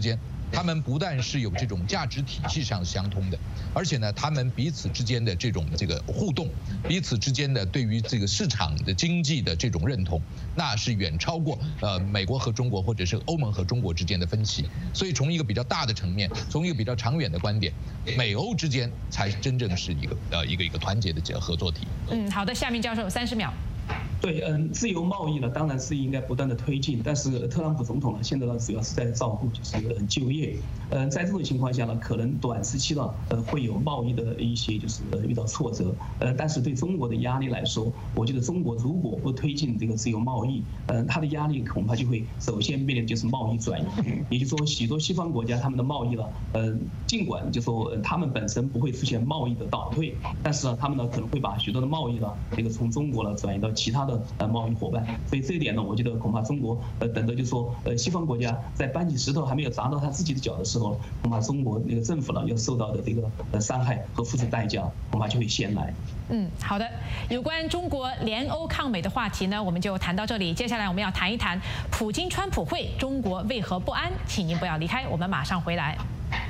他们不但是有这种价值体系上相通的，而且呢，他们彼此之间的这种这个互动，彼此之间的对于这个市场的经济的这种认同，那是远超过呃美国和中国或者是欧盟和中国之间的分歧。所以从一个比较大的层面，从一个比较长远的观点，美欧之间才真正是一个呃一个一个团结的合作体。
嗯，好的，夏明教授，三十秒。
对，嗯，自由贸易呢，当然是应该不断的推进，但是特朗普总统呢，现在呢，主要是在照顾就是就业，嗯，在这种情况下呢，可能短时期呢，呃，会有贸易的一些就是遇到挫折，呃，但是对中国的压力来说，我觉得中国如果不推进这个自由贸易，嗯，它的压力恐怕就会首先面临就是贸易转移，也就是说，许多西方国家他们的贸易呢，嗯，尽管就说他们本身不会出现贸易的倒退，但是呢，他们呢可能会把许多的贸易呢，这个从中国呢转移到其他的呃贸易伙伴，所以这一点呢，我觉得恐怕中国呃等着就说呃西方国家在搬起石头还没有砸到他自己的脚的时候，恐怕中国那个政府呢要受到的这个呃伤害和付出代价，恐怕就会先来。
嗯，好的。有关中国联欧抗美的话题呢，我们就谈到这里。接下来我们要谈一谈普京川普会，中国为何不安？请您不要离开，我们马上回来。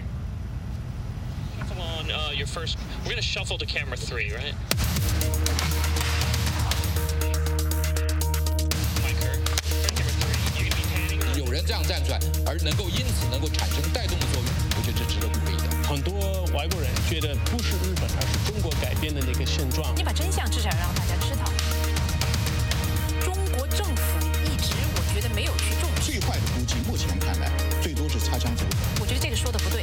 Come on, uh, your first. We're gonna shuffle to camera three, right?
有人这样站出来，而能够因此能够产生带动的作用，我觉得这值得鼓励的。
很多外国人觉得不是日本，而是中国改变的那个现状。
你把真相至少让大家知道。中国政府一直，我觉得没有去重视。
最坏的估计，目前看来，最多是擦枪走火。
我觉得这个说的不对。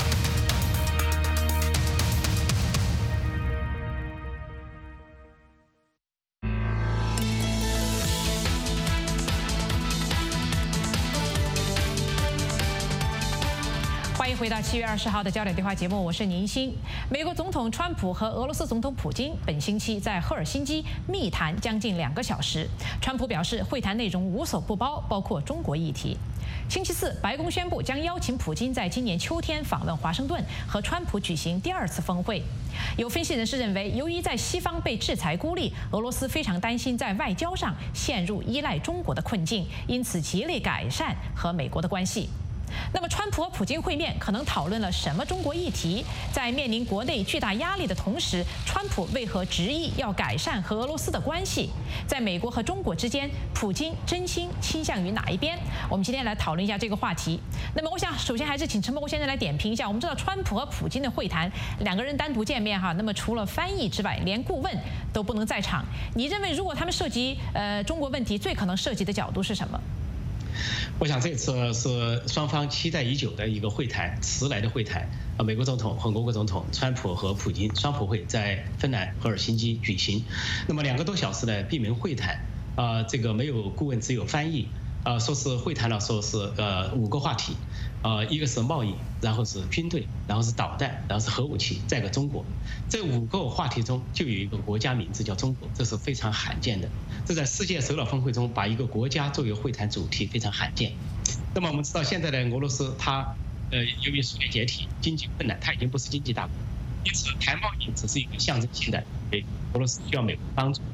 欢迎回到七月二十号的焦点对话节目，我是宁欣。美国总统川普和俄罗斯总统普京本星期在赫尔辛基密谈将近两个小时。川普表示，会谈内容无所不包，包括中国议题。星期四，白宫宣布将邀请普京在今年秋天访问华盛顿，和川普举行第二次峰会。有分析人士认为，由于在西方被制裁孤立，俄罗斯非常担心在外交上陷入依赖中国的困境，因此极力改善和美国的关系。那么，川普和普京会面可能讨论了什么中国议题？在面临国内巨大压力的同时，川普为何执意要改善和俄罗斯的关系？在美国和中国之间，普京真心倾向于哪一边？我们今天来讨论一下这个话题。那么，我想首先还是请陈伯国先生来点评一下。我们知道，川普和普京的会谈，两个人单独见面哈，那么除了翻译之外，连顾问都不能在场。你认为，如果他们涉及呃中国问题，最可能涉及的角度是什么？
我想这次是双方期待已久的一个会谈，迟来的会谈。啊，美国总统和俄国总统川普和普京双普会在芬兰赫尔辛基举行。那么两个多小时的闭门会谈，啊，这个没有顾问，只有翻译。啊，说是会谈了，说是呃五个话题，呃，一个是贸易，然后是军队，然后是导弹，然后是核武器，再一个中国。这五个话题中就有一个国家名字叫中国，这是非常罕见的。这在世界首脑峰会中把一个国家作为会谈主题非常罕见。那么我们知道现在的俄罗斯，它呃由于苏联解体，经济困难，它已经不是经济大国，因此谈贸易只是一个象征性的，对俄罗斯需要美国帮助。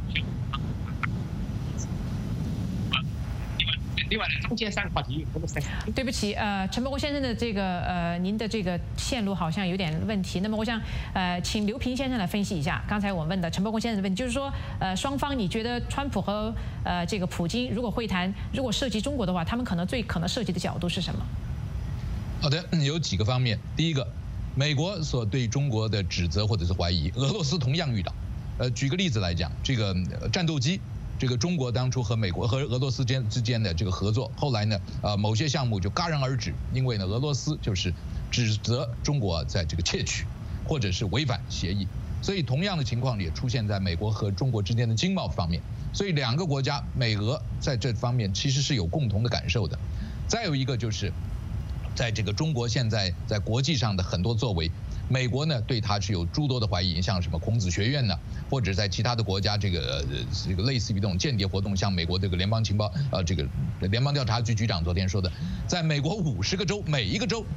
另外，中间三个话题有三个。
对不起，呃，陈伯国先生的这个呃，您的这个线路好像有点问题。那么，我想呃，请刘平先生来分析一下刚才我问的陈伯国先生的问题，就是说，呃，双方你觉得川普和呃这个普京如果会谈，如果涉及中国的话，他们可能最可能涉及的角度是什么？
好的，有几个方面。第一个，美国所对中国的指责或者是怀疑，俄罗斯同样遇到。呃，举个例子来讲，这个战斗机。这个中国当初和美国和俄罗斯间之间的这个合作，后来呢，呃，某些项目就戛然而止，因为呢，俄罗斯就是指责中国在这个窃取，或者是违反协议，所以同样的情况也出现在美国和中国之间的经贸方面，所以两个国家美俄在这方面其实是有共同的感受的。再有一个就是，在这个中国现在在国际上的很多作为。美国呢对他是有诸多的怀疑，像什么孔子学院呢，或者在其他的国家这个这个类似于这种间谍活动，像美国这个联邦情报呃这个联邦调查局局长昨天说的，在美国五十个州每一个州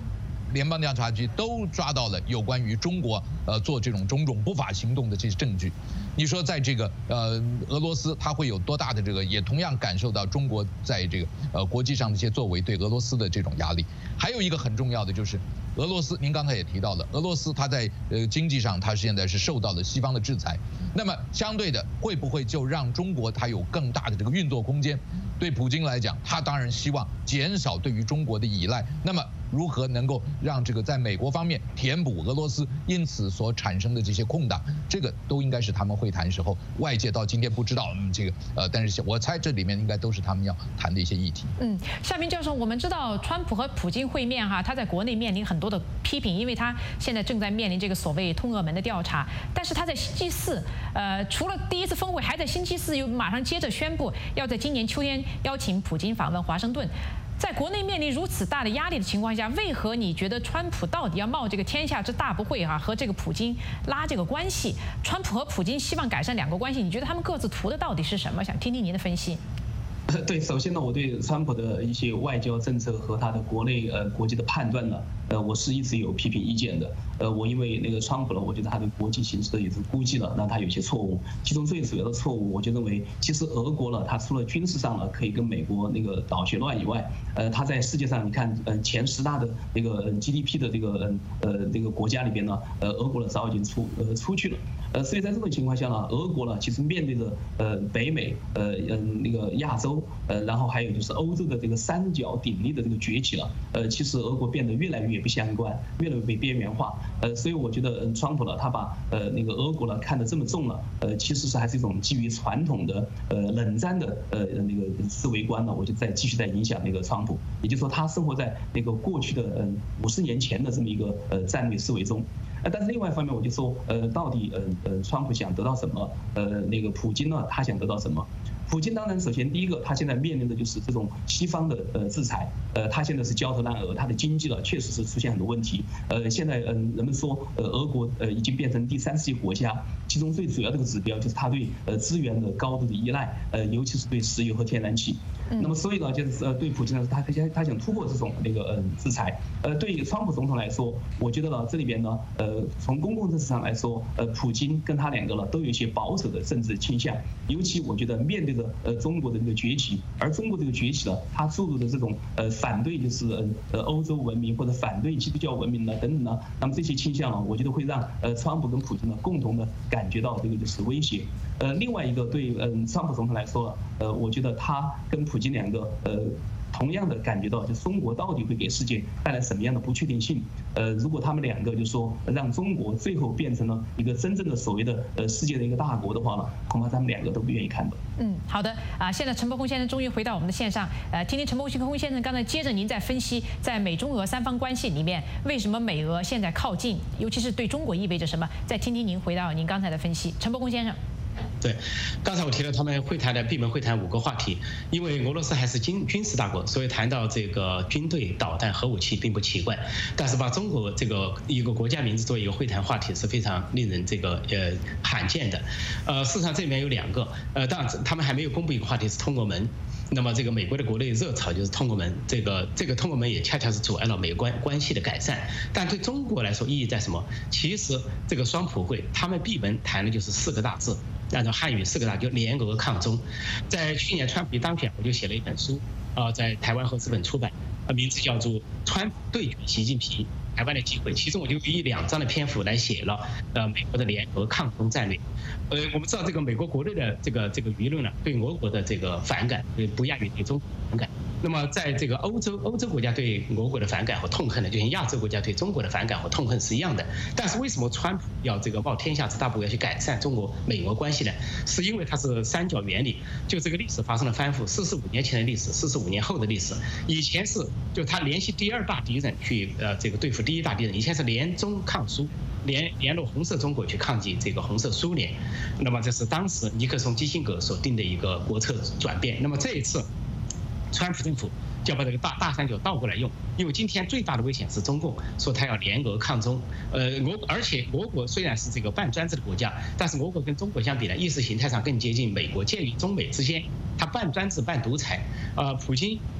联邦调查局都抓到了有关于中国呃做这种种种不法行动的这些证据。你说在这个呃俄罗斯，它会有多大的这个，也同样感受到中国在这个呃国际上的一些作为对俄罗斯的这种压力。还有一个很重要的就是俄罗斯，您刚才也提到了，俄罗斯它在呃经济上它现在是受到了西方的制裁，那么相对的会不会就让中国它有更大的这个运作空间？对普京来讲，他当然希望减少对于中国的依赖。那么如何能够让这个在美国方面填补俄罗斯因此所产生的这些空档，这个都应该是他们会谈时候外界到今天不知道，嗯，这个呃，但是我猜这里面应该都是他们要谈的一些议题。
嗯，夏明教授，我们知道川普和普京会面哈，他在国内面临很多的批评，因为他现在正在面临这个所谓通俄门的调查，但是他在星期四，呃，除了第一次峰会，还在星期四又马上接着宣布要在今年秋天邀请普京访问华盛顿。在国内面临如此大的压力的情况下，为何你觉得川普到底要冒这个天下之大不讳啊，和这个普京拉这个关系？川普和普京希望改善两国关系，你觉得他们各自图的到底是什么？想听听您的分析。
对，首先呢，我对川普的一些外交政策和他的国内呃国际的判断呢，呃，我是一直有批评意见的。呃，我因为那个川普呢，我觉得他对国际形势的也是估计了，那他有些错误。其中最主要的错误，我就认为，其实俄国呢，它除了军事上呢可以跟美国那个捣旋乱以外，呃，它在世界上你看，呃，前十大的那个 G D P 的这个呃那个国家里边呢，呃，俄国呢早已经出呃出去了。呃，所以在这种情况下呢，俄国呢其实面对着呃北美呃嗯那个亚洲呃然后还有就是欧洲的这个三角鼎立的这个崛起了，呃，其实俄国变得越来越不相关，越来越被边缘化。呃，所以我觉得，嗯，川普呢，他把呃那个俄国呢看得这么重了，呃，其实是还是一种基于传统的呃冷战的呃那个思维观呢，我就在继续在影响那个川普，也就是说他生活在那个过去的嗯五十年前的这么一个呃战略思维中。呃，但是另外一方面，我就说，呃，到底呃呃川普想得到什么？呃，那个普京呢，他想得到什么？普京当然，首先第一个，他现在面临的就是这种西方的呃制裁，呃，他现在是焦头烂额，他的经济了确实是出现很多问题。呃，现在嗯，人们说呃，俄国呃已经变成第三世界国家，其中最主要的一个指标就是他对呃资源的高度的依赖，呃，尤其是对石油和天然气。那么所以呢，就是呃对普京呢，他他想他想突破这种那个嗯制裁。呃，对于川普总统来说，我觉得呢这里边呢，呃，从公共政治上来说，呃，普京跟他两个呢都有一些保守的政治倾向，尤其我觉得面对着呃中国的这个崛起，而中国这个崛起呢，它注入的这种呃反对就是呃呃欧洲文明或者反对基督教文明呢等等呢，那么这些倾向呢，我觉得会让呃川普跟普京呢共同的感觉到这个就是威胁。呃，另外一个对嗯川普总统来说，呃，我觉得他跟普京两个呃。同样的感觉到，就是中国到底会给世界带来什么样的不确定性？呃，如果他们两个就说让中国最后变成了一个真正的所谓的呃世界的一个大国的话呢，恐怕他们两个都不愿意看到。
嗯，好的啊，现在陈伯宏先生终于回到我们的线上，呃，听听陈伯宏先生刚才接着您在分析，在美中俄三方关系里面，为什么美俄现在靠近，尤其是对中国意味着什么？再听听您回到您刚才的分析，陈伯宏先生。
对，刚才我提了他们会谈的闭门会谈五个话题，因为俄罗斯还是军军事大国，所以谈到这个军队、导弹、核武器并不奇怪。但是把中国这个一个国家名字作为一个会谈话题是非常令人这个呃罕见的。呃，事实上这里面有两个，呃，当然他们还没有公布一个话题是通俄门。那么这个美国的国内热潮就是通俄门，这个这个通俄门也恰恰是阻碍了美关关系的改善。但对中国来说意义在什么？其实这个双普会他们闭门谈的就是四个大字。按照汉语四个大就联俄抗中，在去年川普一当选，我就写了一本书，啊，在台湾和日本出版，啊，名字叫做《川普对决习近平：台湾的机会》，其中我就以两章的篇幅来写了，呃，美国的联俄抗中战略。呃，我们知道这个美国国内的这个这个舆论呢，对俄国的这个反感，不亚于对中国反感。那么在这个欧洲，欧洲国家对俄国的反感和痛恨呢，就像亚洲国家对中国的反感和痛恨是一样的。但是为什么川普要这个冒天下之大不韪去改善中国美俄关系呢？是因为它是三角原理，就这个历史发生了翻覆，四十五年前的历史，四十五年后的历史。以前是就他联系第二大敌人去呃这个对付第一大敌人，以前是联中抗苏。联联络红色中国去抗击这个红色苏联，那么这是当时尼克松、基辛格所定的一个国策转变。那么这一次，川普政府就要把这个大大三角倒过来用，因为今天最大的危险是中共，说他要联俄抗中。呃，俄而且俄国虽然是这个半专制的国家，但是俄国跟中国相比呢，意识形态上更接近美国，介于中美之间，它半专制半独裁。呃，普京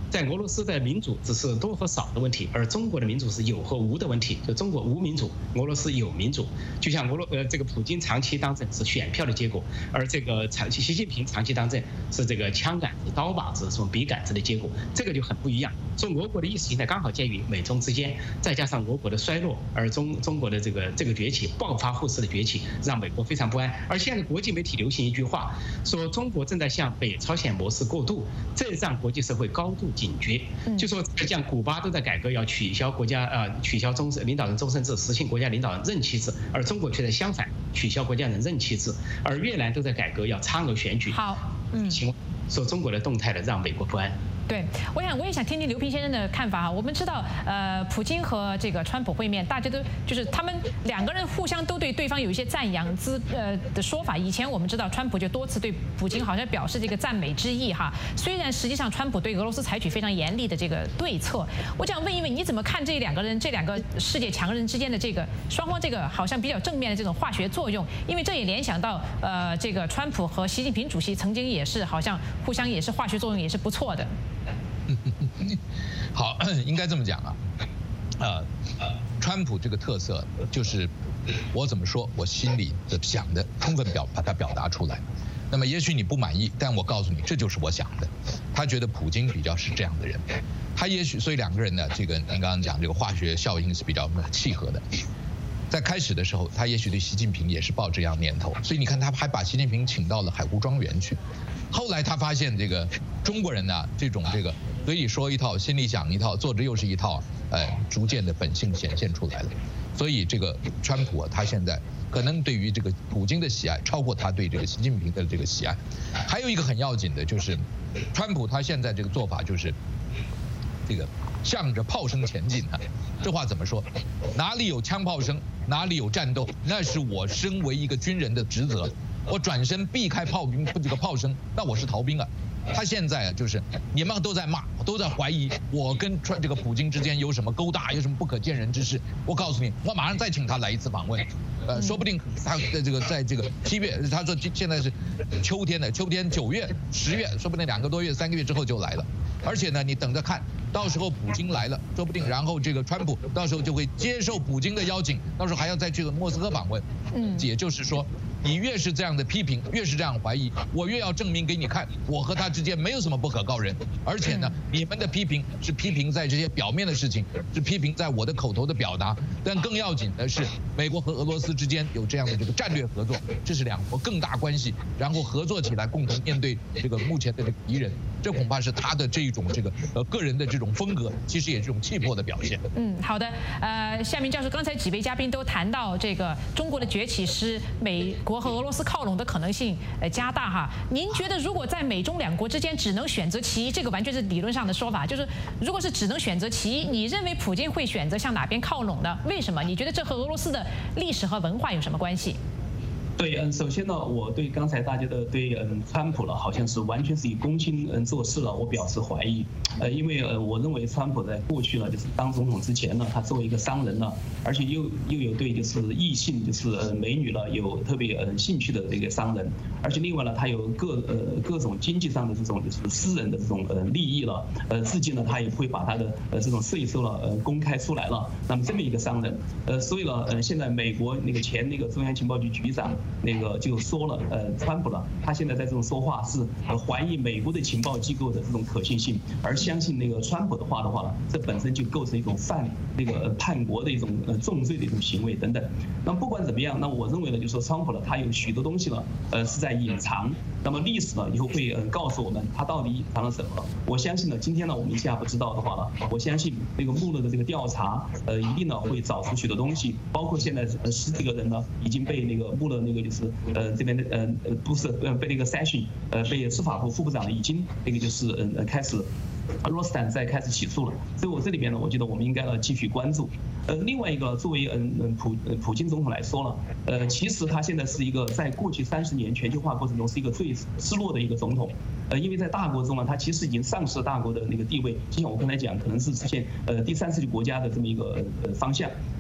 在俄罗斯的民主只是多和少的问题，而中国的民主是有和无的问题。就中国无民主，俄罗斯有民主。就像俄罗呃这个普京长期当政是选票的结果，而这个长期习近平长期当政是这个枪杆子、刀把子、什么笔杆子的结果，这个就很不一样。所以俄国的意识形态刚好介于美中之间，再加上俄国的衰落，而中中国的这个这个崛起，暴发户式的崛起，让美国非常不安。而现在国际媒体流行一句话，说中国正在向北朝鲜模式过渡，这让国际社会高度警觉。就说像古巴都在改革，要取消国家呃取消终身领导人终身制，实行国家领导人任期制，而中国却在相反，取消国家人任期制。而越南都在改革，要差额选举。
好，嗯，
请说中国的动态的让美国不安。
对，我想我也想听听刘平先生的看法哈。我们知道，呃，普京和这个川普会面，大家都就是他们两个人互相都对对方有一些赞扬之呃的说法。以前我们知道，川普就多次对普京好像表示这个赞美之意哈。虽然实际上川普对俄罗斯采取非常严厉的这个对策，我想问一问，你怎么看这两个人这两个世界强人之间的这个双方这个好像比较正面的这种化学作用？因为这也联想到呃，这个川普和习近平主席曾经也是好像互相也是化学作用也是不错的。
好，应该这么讲啊，呃，川普这个特色就是我怎么说，我心里的想的充分表把它表达出来。那么也许你不满意，但我告诉你，这就是我想的。他觉得普京比较是这样的人，他也许所以两个人呢，这个您刚刚讲这个化学效应是比较契合的。在开始的时候，他也许对习近平也是抱这样念头，所以你看他还把习近平请到了海湖庄园去。后来他发现这个中国人呢，这种这个嘴里说一套，心里想一套，做着又是一套，呃，逐渐的本性显现出来了。所以这个川普啊，他现在可能对于这个普京的喜爱超过他对这个习近平的这个喜爱。还有一个很要紧的就是，川普他现在这个做法就是这个向着炮声前进啊。这话怎么说？哪里有枪炮声，哪里有战斗，那是我身为一个军人的职责。我转身避开炮兵这个炮声，那我是逃兵啊。他现在啊，就是你们都在骂，都在怀疑我跟川这个普京之间有什么勾搭，有什么不可见人之事。我告诉你，我马上再请他来一次访问，呃，说不定他的这个在这个七月，他说现在是秋天的，秋天九月、十月，说不定两个多月、三个月之后就来了。而且呢，你等着看，到时候普京来了，说不定然后这个川普到时候就会接受普京的邀请，到时候还要再去莫斯科访问。嗯，也就是说，你越是这样的批评，越是这样怀疑，我越要证明给你看，我和他之间没有什么不可告人。而且呢，你们的批评是批评在这些表面的事情，是批评在我的口头的表达。但更要紧的是，美国和俄罗斯之间有这样的这个战略合作，这是两国更大关系，然后合作起来，共同面对这个目前的这个敌人。这恐怕是他的这种这个呃个人的这种风格，其实也是这种气魄的表现。
嗯，好的。呃，夏明教授，刚才几位嘉宾都谈到这个中国的崛起使美国和俄罗斯靠拢的可能性呃加大哈。您觉得如果在美中两国之间只能选择其一，这个完全是理论上的说法，就是如果是只能选择其一，你认为普京会选择向哪边靠拢呢？为什么？你觉得这和俄罗斯的历史和文化有什么关系？
对，嗯，首先呢，我对刚才大家的对嗯川普了，好像是完全是以公卿嗯做事了，我表示怀疑。呃，因为呃，我认为川普在过去呢，就是当总统之前呢，他作为一个商人呢，而且又又有对就是异性就是呃美女呢有特别呃兴趣的这个商人，而且另外呢，他有各呃各种经济上的这种就是私人的这种呃利益了，呃，至今呢，他也会把他的呃这种税收了呃公开出来了。那么这么一个商人，呃，所以呢，呃，现在美国那个前那个中央情报局局长。那个就说了，呃，川普了，他现在在这种说话是呃怀疑美国的情报机构的这种可信性，而相信那个川普的话的话呢，这本身就构成一种犯那个叛国的一种呃重罪的一种行为等等。那么不管怎么样，那我认为呢，就是说川普了，他有许多东西呢，呃是在隐藏。那么历史呢以后会呃告诉我们他到底隐藏了什么。我相信呢，今天呢我们一下不知道的话呢，我相信那个穆勒的这个调查，呃一定呢会找出许多东西，包括现在呃十几个人呢已经被那个穆勒那个就是呃这边的呃呃不是呃被那个筛选呃被司法部副部长已经那个就是呃开始。罗斯坦在开始起诉了，所以我这里边呢，我觉得我们应该呢继续关注。呃，另外一个，作为嗯嗯普普京总统来说呢，呃，其实他现在是一个在过去三十年全球化过程中是一个最失落的一个总统。呃，因为在大国中呢，他其实已经丧失了大国的那个地位，就像我刚才讲，可能是实现呃第三世界国家的这么一个呃方向。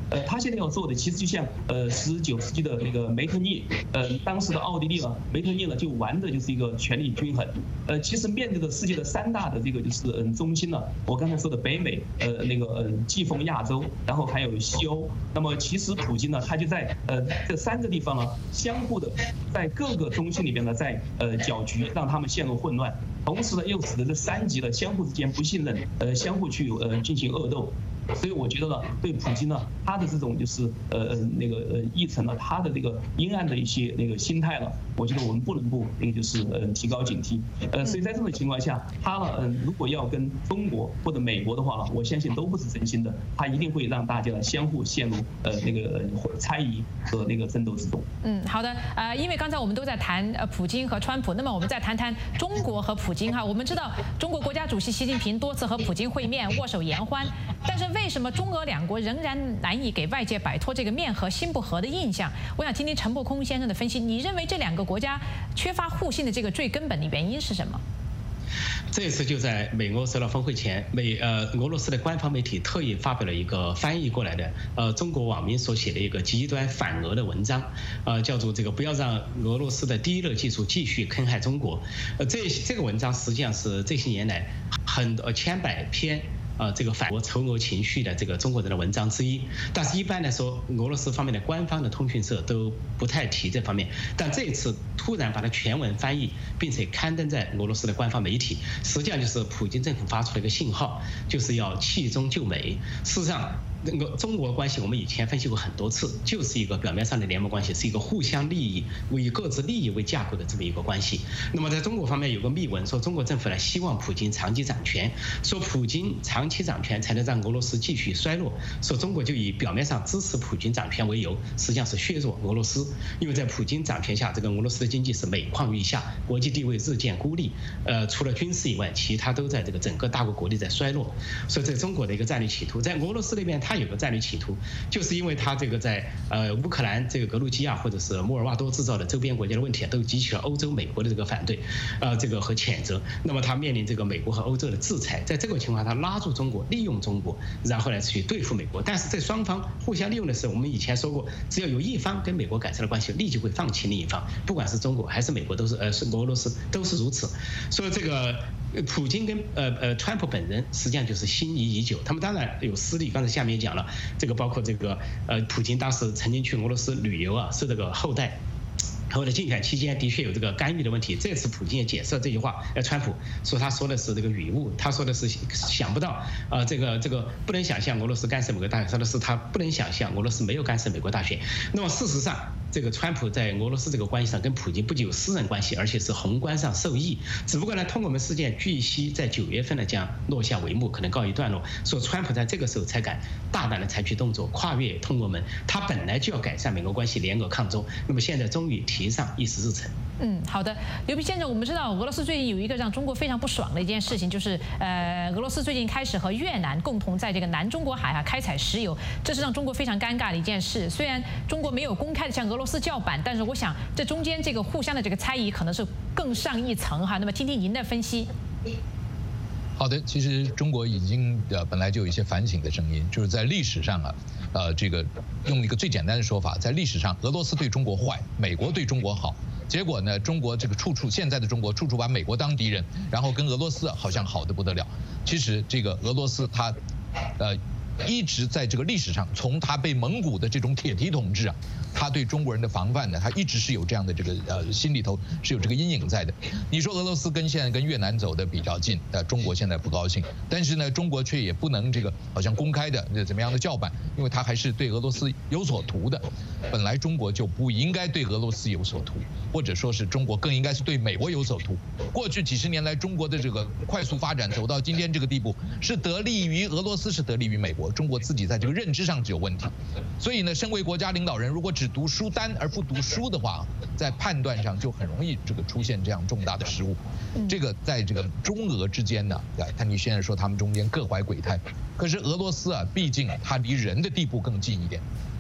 呃，他现在要做的其实就像呃十九世纪的那个梅特涅，呃，当时的奥地利啊，梅特涅呢就玩的就是一个权力均衡。呃，其实面对着世界的三大的这个就是嗯中心呢，我刚才说的北美，呃那个呃季风亚洲，然后还有西欧。那么其实普京呢，他就在呃这三个地方呢，相互的在各个中心里边呢，在呃搅局，让他们陷入混乱。同时呢，又使得这三极呢相互之间不信任，呃，相互去呃进行恶斗。所以我觉得呢，对普京呢，他的这种就是呃呃那个呃议程呢，他的这个阴暗的一些那个心态呢，我觉得我们不能不那个就是呃提高警惕。呃，所以在这种情况下，他呢，嗯、呃，如果要跟中国或者美国的话呢，我相信都不是真心的，他一定会让大家呢相互陷入呃那个猜疑和那个争斗之中。
嗯，好的，呃，因为刚才我们都在谈呃普京和川普，那么我们再谈谈中国和普京哈。我们知道中国国家主席习近平多次和普京会面，握手言欢，但是为什么中俄两国仍然难以给外界摆脱这个面和心不和的印象？我想听听陈伯空先生的分析。你认为这两个国家缺乏互信的这个最根本的原因是什么？
这一次就在美俄首脑峰会前，美呃俄罗斯的官方媒体特意发表了一个翻译过来的呃中国网民所写的一个极端反俄的文章，呃叫做这个不要让俄罗斯的第一类技术继续坑害中国。呃这这个文章实际上是这些年来很多千百篇。呃，这个反俄仇俄情绪的这个中国人的文章之一，但是一般来说，俄罗斯方面的官方的通讯社都不太提这方面。但这一次突然把它全文翻译，并且刊登在俄罗斯的官方媒体，实际上就是普京政府发出了一个信号，就是要弃中救美。事实上，那个中俄关系我们以前分析过很多次，就是一个表面上的联盟关系，是一个互相利益为以各自利益为架构的这么一个关系。那么在中国方面有个密文说，中国政府呢希望普京长期掌权，说普京长期掌权才能让俄罗斯继续衰落，说中国就以表面上支持普京掌权为由，实际上是削弱俄罗斯，因为在普京掌权下，这个俄罗斯的经济是每况愈下，国际地位日渐孤立，呃，除了军事以外，其他都在这个整个大国国力在衰落，所以这是中国的一个战略企图。在俄罗斯那边，它有个战略企图，就是因为它这个在呃乌克兰这个格鲁吉亚或者是莫尔瓦多制造的周边国家的问题都激起了欧洲、美国的这个反对，呃，这个和谴责。那么它面临这个美国和欧洲的制裁，在这个情况下，它拉住中国，利用中国，然后来去对付美国。但是在双方互相利用的时候，我们以前说过，只要有一方跟美国改善了关系，立即会放弃另一方，不管是中国还是美国，都是呃是俄罗斯都是如此。所以这个普京跟呃呃川普本人实际上就是心仪已久，他们当然有私利，刚才下面也讲了，这个包括这个呃普京当时曾经去俄罗斯旅游啊，是这个后代。后来竞选期间的确有这个干预的问题，这次普京也解释了这句话，呃，川普说他说的是这个语误，他说的是想不到，呃，这个这个不能想象俄罗斯干涉美国大选，说的是他不能想象俄罗斯没有干涉美国大选。那么事实上，这个川普在俄罗斯这个关系上跟普京不仅有私人关系，而且是宏观上受益。只不过呢，通过我们事件据悉在九月份呢将落下帷幕，可能告一段落。说川普在这个时候才敢大胆的采取动作，跨越通俄门。他本来就要改善美俄关系，联俄抗中，那么现在终于提上议事日程。
嗯，好的，刘皮先生，我们知道俄罗斯最近有一个让中国非常不爽的一件事情，就是呃，俄罗斯最近开始和越南共同在这个南中国海啊开采石油，这是让中国非常尴尬的一件事。虽然中国没有公开的向俄罗斯叫板，但是我想这中间这个互相的这个猜疑可能是更上一层哈。那么听听您的分析。
好的，其实中国已经呃本来就有一些反省的声音，就是在历史上啊，呃这个用一个最简单的说法，在历史上俄罗斯对中国坏，美国对中国好，结果呢中国这个处处现在的中国处处把美国当敌人，然后跟俄罗斯好像好得不得了。其实这个俄罗斯它呃一直在这个历史上，从它被蒙古的这种铁蹄统治啊，他对中国人的防范呢，他一直是有这样的这个呃心里头是有这个阴影在的。你说俄罗斯跟现在跟越南走的比较近，呃，中国现在不高兴，但是呢，中国却也不能这个好像公开的怎么样的叫板，因为他还是对俄罗斯有所图的。本来中国就不应该对俄罗斯有所图，或者说是中国更应该是对美国有所图。过去几十年来，中国的这个快速发展走到今天这个地步，是得利于俄罗斯，是得利于美国。中国自己在这个认知上就有问题，所以呢，身为国家领导人，如果只读书单而不读书的话，在判断上就很容易这个出现这样重大的失误。这个在这个中俄之间呢，啊，看你现在说他们中间各怀鬼胎，可是俄罗斯啊，毕竟它离人的地步更近一点。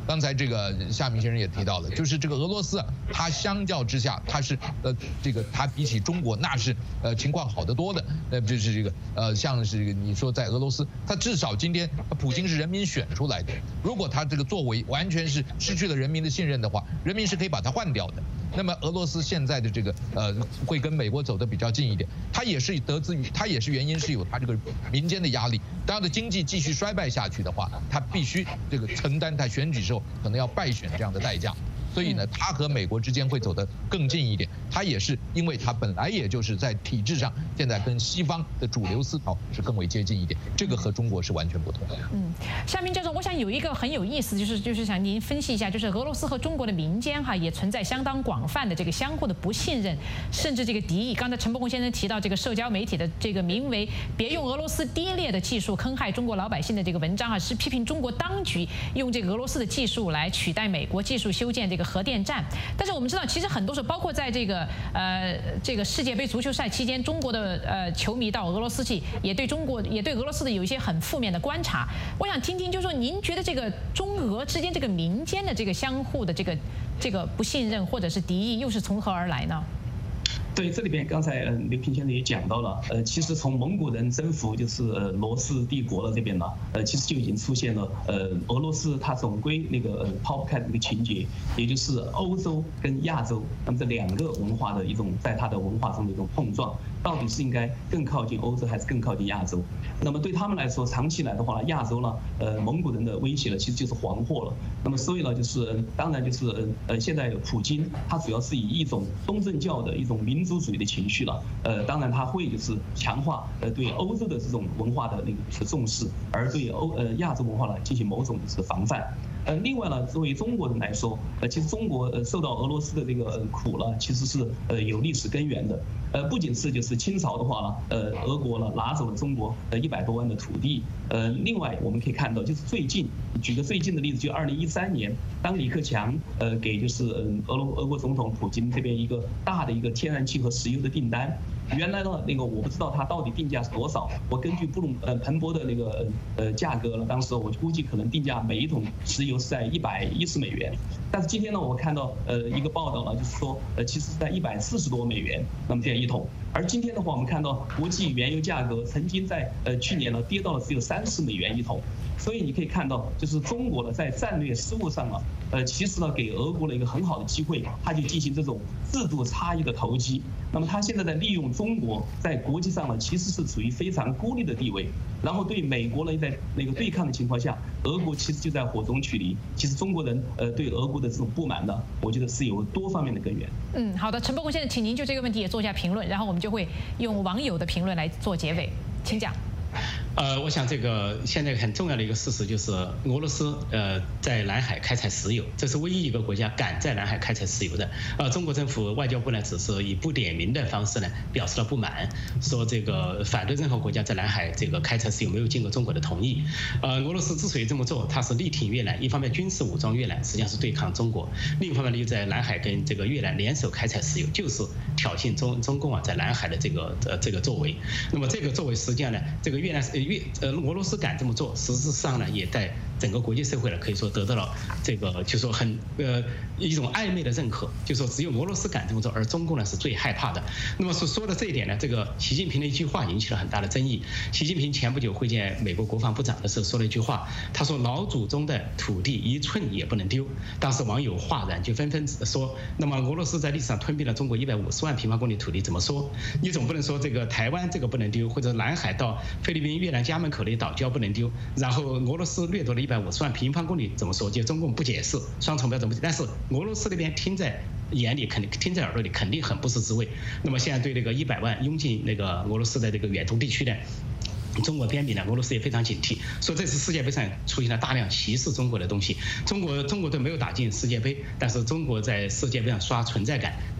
刚才这个夏明先生也提到了，就是这个俄罗斯啊，它相较之下，它是呃这个它比起中国那是呃情况好得多的。呃，就是这个呃像是这个你说在俄罗斯，它至少今天普京是人民选出来的，如果他这个作为完全是失去了人民的信任的话，人民是可以把它换掉的。那么俄罗斯现在的这个呃会跟美国走得比较近一点，它也是得自于它也是原因是有它这个民间的压力。当它的经济继续衰败下去的话，它必须这个承担它选举时候可能要败选这样的代价。所以呢，它和美国之间会走得更近一点。它也是因为它本来也就是在体制上现在跟西方的主流思潮是更为接近一点，这个和中国是完全不同的。
嗯，夏明教授，我想有一个很有意思，就是就是想您分析一下，就是俄罗斯和中国的民间哈也存在相当广泛的这个相互的不信任，甚至这个敌意。刚才陈伯宏先生提到这个社交媒体的这个名为“别用俄罗斯低劣的技术坑害中国老百姓”的这个文章啊，是批评中国当局用这个俄罗斯的技术来取代美国技术修建这个核电站。但是我们知道，其实很多时候，包括在这个呃这个世界杯足球赛期间，中国的呃球迷到俄罗斯去，也对中国也对俄罗斯的有一些很负面的观察。我想听听，就是说您觉得这个中俄之间这个民间的这个相互的这个这个不信任或者是敌意，又是从何而来呢？
对，这里边刚才呃刘平先生也讲到了，呃，其实从蒙古人征服就是呃罗斯帝国了这边呢，呃，其实就已经出现了呃俄罗斯它总归那个呃抛不开的一个情节，也就是欧洲跟亚洲，那么这两个文化的一种在它的文化中的一种碰撞，到底是应该更靠近欧洲还是更靠近亚洲？那么对他们来说，长期来的话呢，亚洲呢，呃，蒙古人的威胁呢，其实就是黄祸了。那么所以呢，就是当然就是呃现在普京他主要是以一种东正教的一种民民族主义的情绪了，呃，当然他会就是强化呃对欧洲的这种文化的那个重视，而对欧呃亚洲文化呢进行某种就是防范。呃，另外呢，作为中国人来说，呃，其实中国呃受到俄罗斯的这个呃苦呢，其实是呃有历史根源的。呃，不仅是就是清朝的话呢，呃，俄国呢拿走了中国呃一百多万的土地。呃，另外我们可以看到，就是最近举个最近的例子，就二零一三年，当李克强呃给就是俄罗俄国总统普京这边一个大的一个天然气和石油的订单。原来呢，那个我不知道它到底定价是多少。我根据布鲁呃彭博的那个呃价格呢，当时我估计可能定价每一桶石油是在一百一十美元。但是今天呢，我看到呃一个报道呢，就是说呃其实是在一百四十多美元，那么这样一桶。而今天的话，我们看到国际原油价格曾经在呃去年呢跌到了只有三十美元一桶。所以你可以看到，就是中国呢在战略失误上啊，呃，其实呢给俄国了一个很好的机会，它就进行这种制度差异的投机。那么它现在在利用中国在国际上呢，其实是处于非常孤立的地位。然后对美国呢在那个对抗的情况下，俄国其实就在火中取栗。其实中国人呃对俄国的这种不满呢，我觉得是有多方面的根源。
嗯，好的，陈伯宏先生，请您就这个问题也做一下评论，然后我们就会用网友的评论来做结尾，请讲。
呃，我想这个现在很重要的一个事实就是俄罗斯呃在南海开采石油，这是唯一一个国家敢在南海开采石油的。呃，中国政府外交部呢只是以不点名的方式呢表示了不满，说这个反对任何国家在南海这个开采石油没有经过中国的同意。呃，俄罗斯之所以这么做，它是力挺越南，一方面军事武装越南，实际上是对抗中国；另一方面呢，又在南海跟这个越南联手开采石油，就是挑衅中中共啊在南海的这个呃这个作为。那么这个作为实际上呢，这个越南是。越呃俄罗斯敢这么做，实质上呢也在整个国际社会呢可以说得到了这个就说很呃一种暧昧的认可，就说只有俄罗斯敢这么做，而中共呢是最害怕的。那么所说的这一点呢，这个习近平的一句话引起了很大的争议。习近平前不久会见美国国防部长的时候说了一句话，他说老祖宗的土地一寸也不能丢。当时网友哗然，就纷纷说，那么俄罗斯在历史上吞并了中国一百五十万平方公里土地，怎么说？你总不能说这个台湾这个不能丢，或者南海到菲律宾、越南、家门口的岛礁不能丢，然后俄罗斯掠夺了一百五十万平方公里，怎么说？就中共不解释，双重标准不解，但是俄罗斯那边听在眼里，肯定听在耳朵里，肯定很不是滋味。那么现在对那个一百万拥进那个俄罗斯的这个远东地区呢？中国边境呢，俄罗斯也非常警惕，说这次世界杯上出现了大量歧视中国的东西。中国中国队没有打进世界杯，但是中国在世界杯上刷存在感，大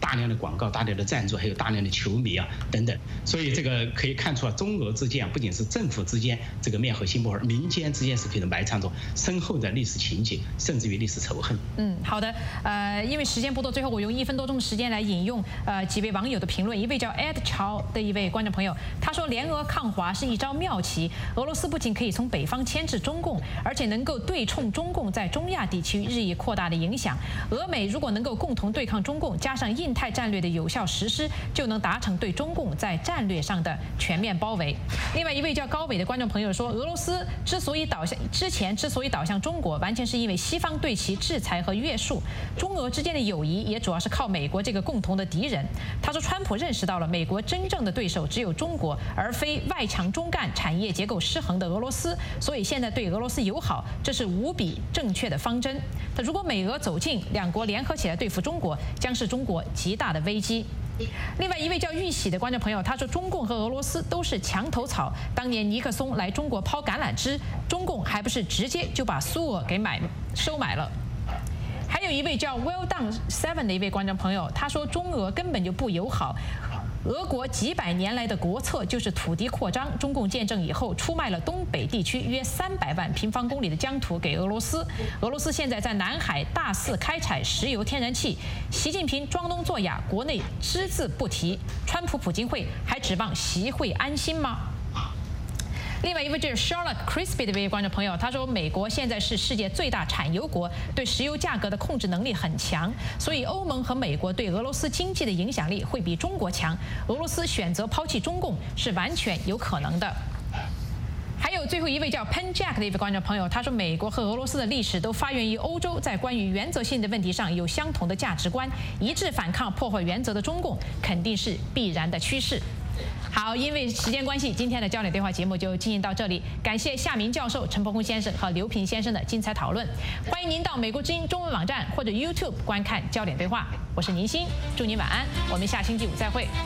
大量的广告、大量的赞助，还有大量的球迷啊等等。所以这个可以看出啊，中俄之间啊，不仅是政府之间这个面和心不和，民间之间是可以埋藏着深厚的历史情节，甚至于历史仇恨。
嗯，好的。呃，因为时间不多，最后我用一分多钟的时间来引用呃几位网友的评论。一位叫 Ed Chow 的一位观众朋友，他说：“联俄抗华是一招妙棋，俄罗斯不仅可以从北方牵制中共，而且能够对冲中共在中亚地区日益扩大的影响。俄美如果能够共同对抗中共，加上印太战略的有效实施，就能达成对中共在战略上的全面包围。”另外一位叫高伟的观众朋友说：“俄罗斯之所以倒向之前之所以倒向中国，完全是因为西方对其制裁和约束。中俄之间的友谊也主要是靠美国这个共同的敌人。”他说，川普认识到了美国真正的对手只有中国，而非外强中干、产业结构失衡的俄罗斯，所以现在对俄罗斯友好，这是无比正确的方针。他如果美俄走近，两国联合起来对付中国，将是中国极大的危机。另外一位叫玉喜的观众朋友，他说中共和俄罗斯都是墙头草。当年尼克松来中国抛橄榄枝，中共还不是直接就把苏俄给买收买了。还有一位叫 Well Done Seven 的一位观众朋友，他说中俄根本就不友好。俄国几百年来的国策就是土地扩张，中共建政以后出卖了东北地区约三百万平方公里的疆土给俄罗斯。俄罗斯现在在南海大肆开采石油天然气，习近平装聋作哑，国内只字不提。川普普京会还指望习会安心吗？另外一位就是 Charlotte Crispy 的一位观众朋友，他说美国现在是世界最大产油国，对石油价格的控制能力很强，所以欧盟和美国对俄罗斯经济的影响力会比中国强。俄罗斯选择抛弃中共是完全有可能的。还有最后一位叫 Pen Jack 的一位观众朋友，他说美国和俄罗斯的历史都发源于欧洲，在关于原则性的问题上有相同的价值观，一致反抗破坏原则的中共肯定是必然的趋势。好，因为时间关系，今天的焦点对话节目就进行到这里。感谢夏明教授、陈伯宏先生和刘平先生的精彩讨论。欢迎您到美国之音中文网站或者 YouTube 观看焦点对话。我是宁欣，祝您晚安，我们下星期五再会。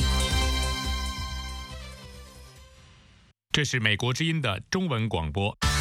这是美国之音的中文广播。